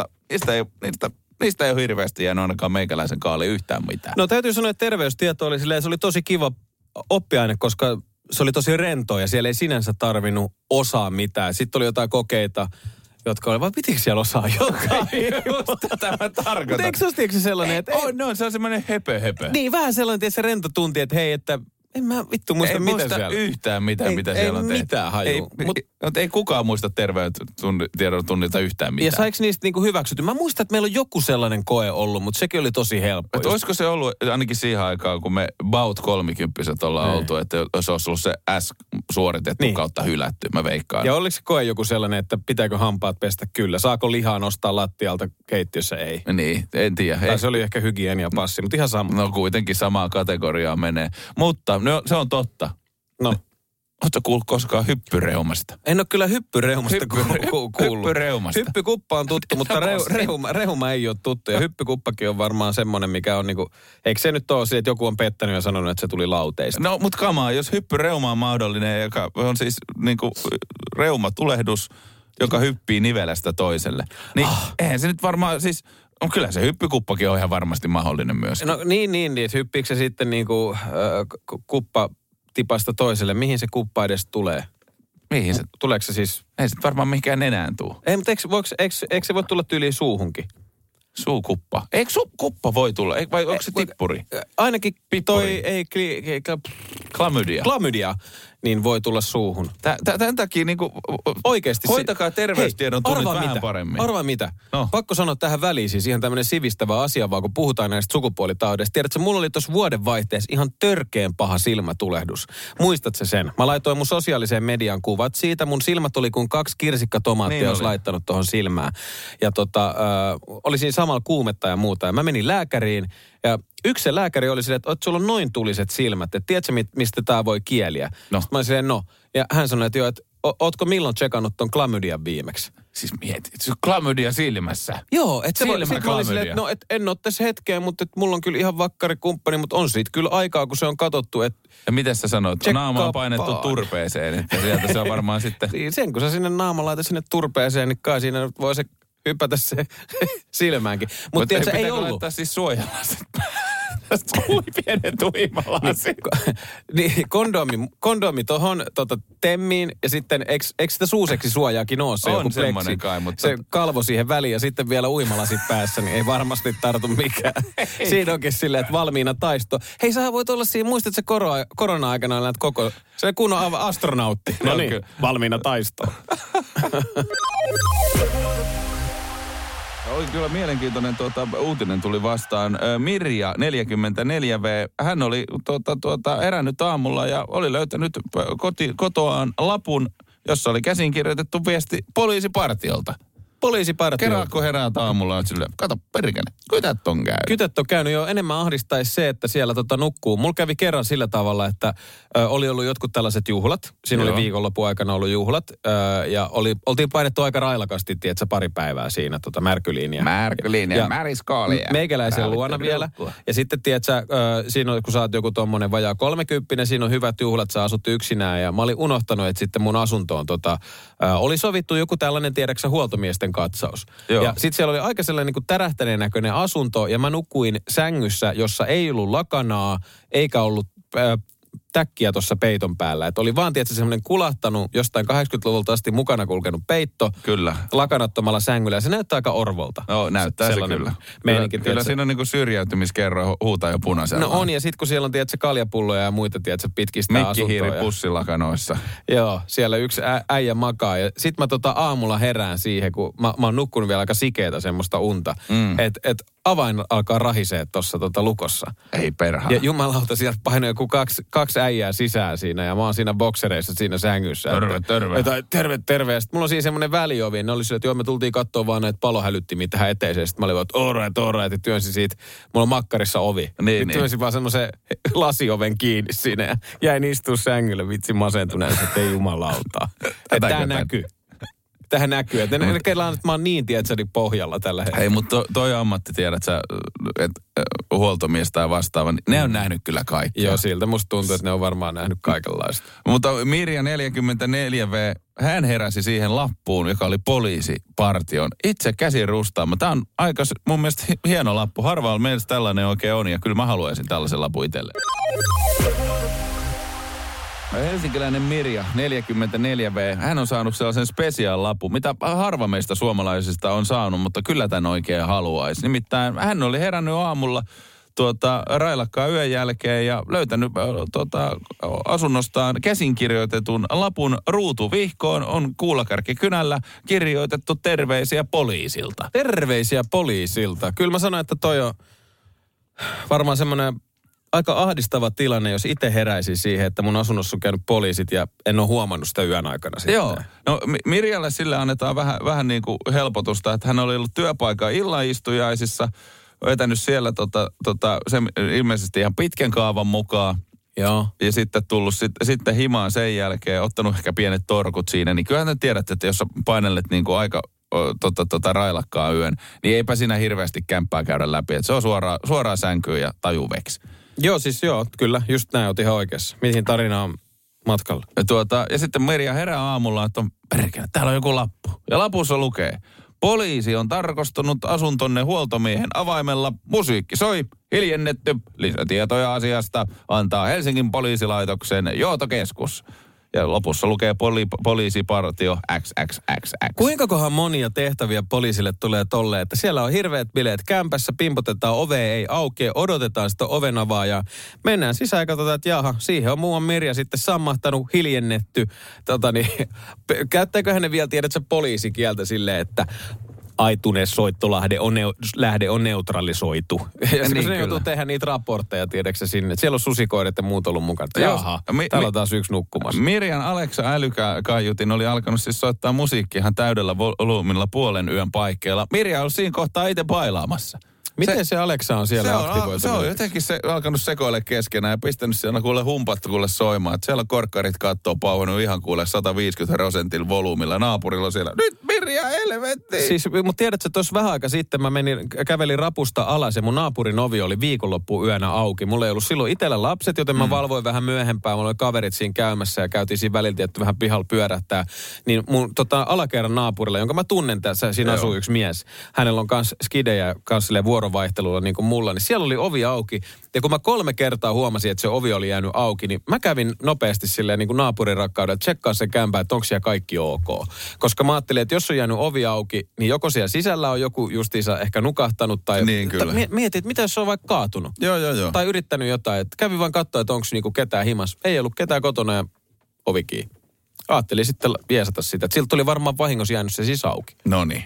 niistä ei ole hirveästi jäänyt ainakaan meikäläisen kaali yhtään mitään. No täytyy sanoa, että terveystieto oli silleen, se oli tosi kiva oppiaine, koska se oli tosi rentoa ja siellä ei sinänsä tarvinnut osaa mitään. Sitten oli jotain kokeita, jotka oli, vaan pitikö siellä osaa jotain? Just tätä mä tarkoitan. Mutta eikö se sellainen, että... Se on semmoinen höpö. Niin, vähän sellainen, että se rento tunti, että hei, että En mä vittu muista, mitä siellä. Yhtään mitään, mitä siellä on tehty. Ei mitään hajua. Ei kukaan muista terveystiedon tunnilta yhtään mitään. Ja saiko niistä niinku hyväksytty? Mä muistan, että meillä on joku sellainen koe ollut, mutta sekin oli tosi helppo. Olisiko se ollut ainakin siihen aikaan, kun me about 30 ollaan oltu, että se olisi ollut se S suoritettu kautta hylätty, mä veikkaan. Ja oliko se koe joku sellainen, että pitääkö hampaat pestä? Kyllä. Saako lihaa nostaa lattialta keittiössä? Ei. Niin, en tiedä. Tai se oli ehkä hygieniapassi, mutta ihan sama. No kuitenkin samaa kategoriaa menee. Mutta se on totta. No. Oletko kuullut koskaan hyppyreumasta? En ole kyllä hyppyreumasta kuullut. Hyppyreumasta. Hyppykuppa on tuttu, mutta reuma ei ole tuttu. Ja hyppykuppakin on varmaan semmoinen, mikä on niinku... Eikö se nyt ole se, että joku on pettänyt ja sanonut, että se tuli lauteista? No, mutta kamaa, jos hyppyreuma on mahdollinen, joka on siis niinku reumatulehdus, joka hyppii nivelestä toiselle. Niin eihän se nyt varmaan siis... Kyllä se hyppykuppakin on ihan varmasti mahdollinen myös. No niin, hyppiikö se sitten niinku kuppa tipasta toiselle? Mihin se kuppa edes tulee? Mihin se? Tuleeko se siis? Ei se varmaan mihinkään enää tule. Ei, mutta eikö se voi tulla tyyliin suuhunkin? Suukuppa. Eikö kuppa voi tulla? Vai onko se tippuri? Ainakin Pippuri. Klamydia, niin voi tulla suuhun. Tämän takia niinku oikeasti hoitakaa terveystiedon tunnit vähän paremmin. Arvaa mitä? No. Pakko sanoa tähän väliin siis ihan tämmöinen sivistävä asia, vaan kun puhutaan näistä sukupuolitaudesta. Tiedätkö, mulla oli tuossa vuodenvaihteessa ihan törkeen paha silmätulehdus. Muistatko sen? Mä laitoin mun sosiaaliseen median kuvat siitä. Mun silmät oli kuin 2 kirsikkatomaattia, niin olisi laittanut tuohon silmään. Ja oli siinä samalla kuumetta ja muuta. Ja mä menin lääkäriin. Ja yksi se lääkäri oli silleen, että sulla on noin tuliset silmät, että tiedätkö mistä tämä voi kieliä? No. Sitten mä olin silleen, no. Ja hän sanoi, että joo, että ootko milloin tsekannut ton klamydian viimeksi? Siis mietit, se on klamydia silmässä. Joo, että mä olin silleen, että no, et en ole tässä hetkeä, mutta mulla on kyllä ihan vakkari kumppani, mutta on siitä kyllä aikaa, kun se on katsottu, että... Ja miten sä sanoit? Naama on painettu turpeeseen, että sieltä se on varmaan sitten... Sen, kun sä sinne naama laitat sinne turpeeseen, niin kai siinä voi se hypätä se silmäänkin. Mutta tiedätkö, ei ollut. Laittaa siis suojalasit. Tästä tuli pienet uimalasi. Niin, kondomi tohon temmiin ja sitten, eikö sitä suuseksi suojaakin ole se on joku semmoinen kai, mutta... Se kalvo siihen väliin ja sitten vielä uimalasit päässä, niin ei varmasti tartu mikään. Siinä onkin silleen, että valmiina taisto. Hei, sä voit olla siinä, muistat se korona-aikana näet koko... Se kunnon astronautti. No niin, valmiina taistoon. Oli kyllä mielenkiintoinen uutinen tuli vastaan. Mirja, 44V, hän oli herännyt aamulla ja oli löytänyt kotoaan lapun, jossa oli käsin kirjoitettu viesti poliisipartiolta. Kerranko heräät aamulla, että silleen, kato perkele, kytät on käynyt. Kytät on käynyt jo, enemmän ahdistaisi se, että siellä nukkuu. Mulla kävi kerran sillä tavalla, että oli ollut jotkut tällaiset juhlat. Siinä oli viikonlopun aikana ollut juhlat. Ja oltiin painettu aika railakasti, tiedätkö, pari päivää siinä märkyliiniä. Märiskaalia. Meikäläisen luona vielä. Ja sitten, tiedätkö, siinä on, kun sä oot joku tommonen vajaa 30, siinä on hyvät juhlat, sä asut yksinään. Ja mä olin unohtanut, että sitten mun asuntoon oli sovittu joku tällainen, tiedäksä, huoltomiesten katsaus. Joo. Ja sitten siellä oli aika sellainen niin kuin tärähtäneen näköinen asunto, ja mä nukuin sängyssä, jossa ei ollut lakanaa, eikä ollut täkkiä tuossa peiton päällä. Että oli vaan, tietysti semmoinen kulahtanut, jostain 80-luvulta asti mukana kulkenut peitto. Kyllä. Lakanattomalla sängyllä, ja se näyttää aika orvolta. No, näyttää se kyllä. Kyllä siinä on niinku syrjäytymiskerro huutaa jo punaisella. No on, ja sitten kun siellä on, tiedätkö, kaljapulloja ja muita, tiedätkö, pitkistä asuntoja. Mikkihiiri pussilakanoissa. Joo, siellä yksi äijä makaa. Ja sit mä aamulla herään siihen, kun mä oon nukkunut vielä aika sikeetä semmoista unta. Että avain alkaa rahisee tuossa lukossa. Ei perhaa. Ja jumalauta, sieltä painoi joku kaksi äijää sisään siinä, ja mä oon siinä boksereissa siinä sängyssä. Terve. Ja sitten mulla on siinä semmoinen väliovi, ne oli sille, että joo, me tultiin katsoa vaan näitä palohälyttimiä tähän eteiseen. Sitten mä olin vaan, että all right, ja työnsin siitä, mulla on makkarissa ovi. Niin. Työnsin vaan semmoisen lasioven kiinni siinä, ja jäin istua sängylle vitsi masentuneessa, että ei jumalautaa. Että tää näkyy. Tähän näkyy, että kellaan, että mä oon niin, tiedätkö, pohjalla tällä hetkellä. Ei, mutta toi ammatti, tiedät sä, että huoltomies tai vastaava, niin ne on nähnyt kyllä kaikkea. Joo, siltä musta tuntuu, että ne on varmaan nähnyt kaikenlaista. Mutta Mirja 44V, hän heräsi siihen lappuun, joka oli poliisipartion. Itse käsin rustaama. Tämä on aika mun mielestä hieno lappu. Harvalla mielestä tällainen oikein on, ja kyllä mä haluaisin tällaisen lapun itselleen. Helsinkiläinen Mirja, 44V, hän on saanut sellaisen special-lapun, mitä harva meistä suomalaisista on saanut, mutta kyllä tämän oikein haluaisi. Nimittäin hän oli herännyt aamulla railakkaan yön jälkeen ja löytänyt asunnostaan käsinkirjoitetun lapun ruutuvihkoon. On kuulakärki kynällä kirjoitettu terveisiä poliisilta. Terveisiä poliisilta. Kyllä mä sanoin, että toi on varmaan semmoinen aika ahdistava tilanne, jos itse heräisin siihen, että mun asunnossa on käynyt poliisit ja en ole huomannut sitä yön aikana sitten. Joo. No Mirjalle sille annetaan vähän niin kuin helpotusta, että hän oli ollut työpaikan illanistujaisissa, vetänyt siellä se ilmeisesti ihan pitkän kaavan mukaan. Joo. Ja sitten tullut sitten himaan sen jälkeen, ottanut ehkä pienet torkut siinä, niin kyllähän te tiedätte, että jos sä painelet niin kuin aika railakkaan yön, niin eipä siinä hirveästi kämppää käydä läpi, että se on suoraan sänkyyn ja tajuveksi. Joo, siis kyllä, just näin, oot ihan oikeassa. Mihin tarina on matkalla? Ja sitten Mirja herää aamulla, että täällä on joku lappu. Ja lapussa lukee: poliisi on tarkastunut asuntonne huoltomiehen avaimella. Musiikki soi, hiljennetty. Lisätietoja asiasta antaa Helsingin poliisilaitoksen johtokeskus. Ja lopussa lukee poliisipartio XXXX. Kuinkakohan monia tehtäviä poliisille tulee tolleen, että siellä on hirveät bileet kämpässä, pimpotetaan, ove ei aukea, odotetaan sitä oven avaajaa. Mennään sisään ja katsotaan, että jaha, siihen on muuan Mirja sitten sammahtanut, hiljennetty. Käyttääkö hänen vielä, tiedätkö, poliisikieltä silleen, että aituinen soittolähde on neutralisoitu. Ja niin se joutuu tehdä niitä raportteja, tiedätkö sinne. Siellä on susikoidet ja muut ollut mukana. Jaha, täällä on taas yksi nukkumassa. Mirjan Alexa älykaiutin oli alkanut siis soittaa musiikkia ihan täydellä volyymilla puolen yön paikkeilla. Mirja on siinä kohtaa itse bailaamassa. Miten se Alexa on siellä aktivoitunut? Se on jotenkin alkanut sekoille keskenään ja pistänyt siellä humpattu soimaan. Että siellä korkkarit kattoo pauhunut ihan 150% volyymilla. Naapurilla on siellä, nyt Mirja, helvetti! Siis, mutta tiedätkö, tuossa vähän aika sitten mä kävelin rapusta alas ja mun naapurin ovi oli viikonloppuun yönä auki. Mulla ei ollut silloin itsellä lapset, joten mä valvoin vähän myöhempään. Mulla oli kaverit siinä käymässä ja käytiin siinä välillä, että vähän pihalla pyörähtää. Niin mun alakerran naapurilla, jonka mä tunnen tässä, siinä asuu yksi mies. Hänellä on kans skidejä kanssa vuorovaihtelulla niin kuin mulla, niin siellä oli ovi auki. Ja kun mä 3 kertaa huomasin, että se ovi oli jäänyt auki, niin mä kävin nopeasti silleen niin kuin naapurin rakkaudella tsekkaa sen kämpää, että onko siellä kaikki ok. Koska mä ajattelin, että jos on jäänyt ovi auki, niin joko siellä sisällä on joku justiinsa ehkä nukahtanut tai... Niin kyllä. Mietin, että mitä jos se on vaikka kaatunut. Joo. Tai yrittänyt jotain, että kävin vaan katsoa, että onko niinku ketään himas. Ei ollut ketään kotona ja ovi kiinni. Ajattelin sitten viesata sitä, että siltä oli varmaan vahingossa jäänyt se siis auki. Noniin,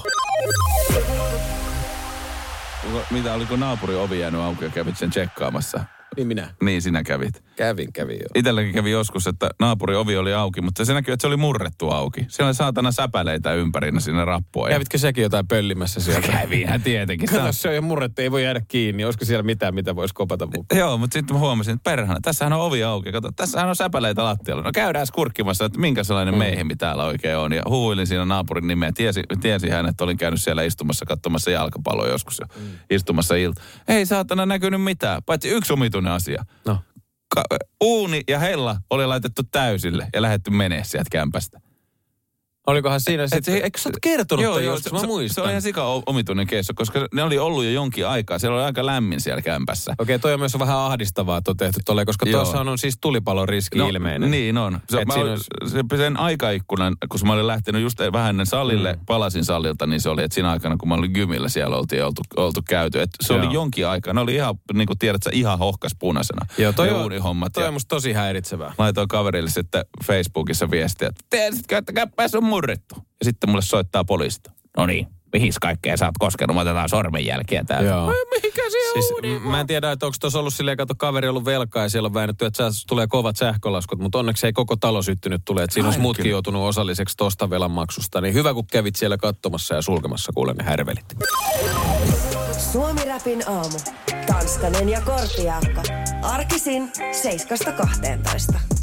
Mitä, oliko naapurin ovi jäänyt auki ja kävit sen tsekkaamassa? Niin minä. Niin sinä kävit. Kävin joo. Itselläkin kävi joskus, että naapurin ovi oli auki, mutta se näkyy, että se oli murrettu auki. Siellä oli saatana säpäleitä ympärinä sinne rappuun. Kävitkö sekin jotain pöllimässä sieltä? Kävinhän tietenkin. Kato, se on jo murrettu, ei voi jäädä kiinni. Olisiko siellä mitään, mitä voisi kopata mukaan? Joo, mutta sitten mä huomasin, että perhana, tässähän on ovi auki. Kato, tässähän on säpäleitä lattialla. No käydään kurkkimassa, että minkä sellainen meihemmi täällä oikein on. Ja huuilin siinä naapurin nimeä. Tiesi hän, että olin käynyt siellä istumassa, katsomassa jalkapalloa joskus ja istumassa ilta. Ei saatana näkynyt mitään, paitsi yksi omituinen asia. No. Uuni ja hella oli laitettu täysille ja lähdetty menee sieltä kämpästä. Olikohan siinä sitten, eikö sä oot kertonut joo, joskus, mä muistan. Se on ihan omituinen keissi, koska ne oli ollut jo jonkin aikaa. Siellä oli aika lämmin siellä kämpässä. Okei, toi on myös vähän ahdistavaa, että on tehty tolleen, koska tuossa on siis tulipalon riski ilmeinen. Niin on. Sen aikaikkunan, kun mä olin lähtenyt just vähän ennen salille, palasin salilta, niin se oli, että siinä aikana, kun mä olin gymillä, siellä oltiin oltu käyty. Että se oli jonkin aikaa. Ne oli ihan, niin kuin tiedät sä, ihan hohkas punaisena. Joo, toi on musta tosi häiritsevää. Laitoin kaverille sitten Facebookissa viestiä, että tiesitkö, että käppäis on murrettu. Ja sitten mulle soittaa poliisista. No niin, mihin kaikkea sä oot koskenut? Me otetaan sormenjälkiä täällä. Joo. Mihinkä se siis, on? mä en tiedä, että onko tuossa ollut silleen, kato kaveri ollut velkaa ja siellä on väännetty, että tulee kovat sähkölaskut, mutta onneksi ei koko talo syttynyt tulee, että siinä olisi muutkin joutunut osalliseksi tosta velanmaksusta. Niin hyvä, kun kävit siellä katsomassa ja sulkemassa, kuule ne härvelit. Suomi-räpin aamu. Tanskanen ja Korpiaakka. Arkisin 7-12.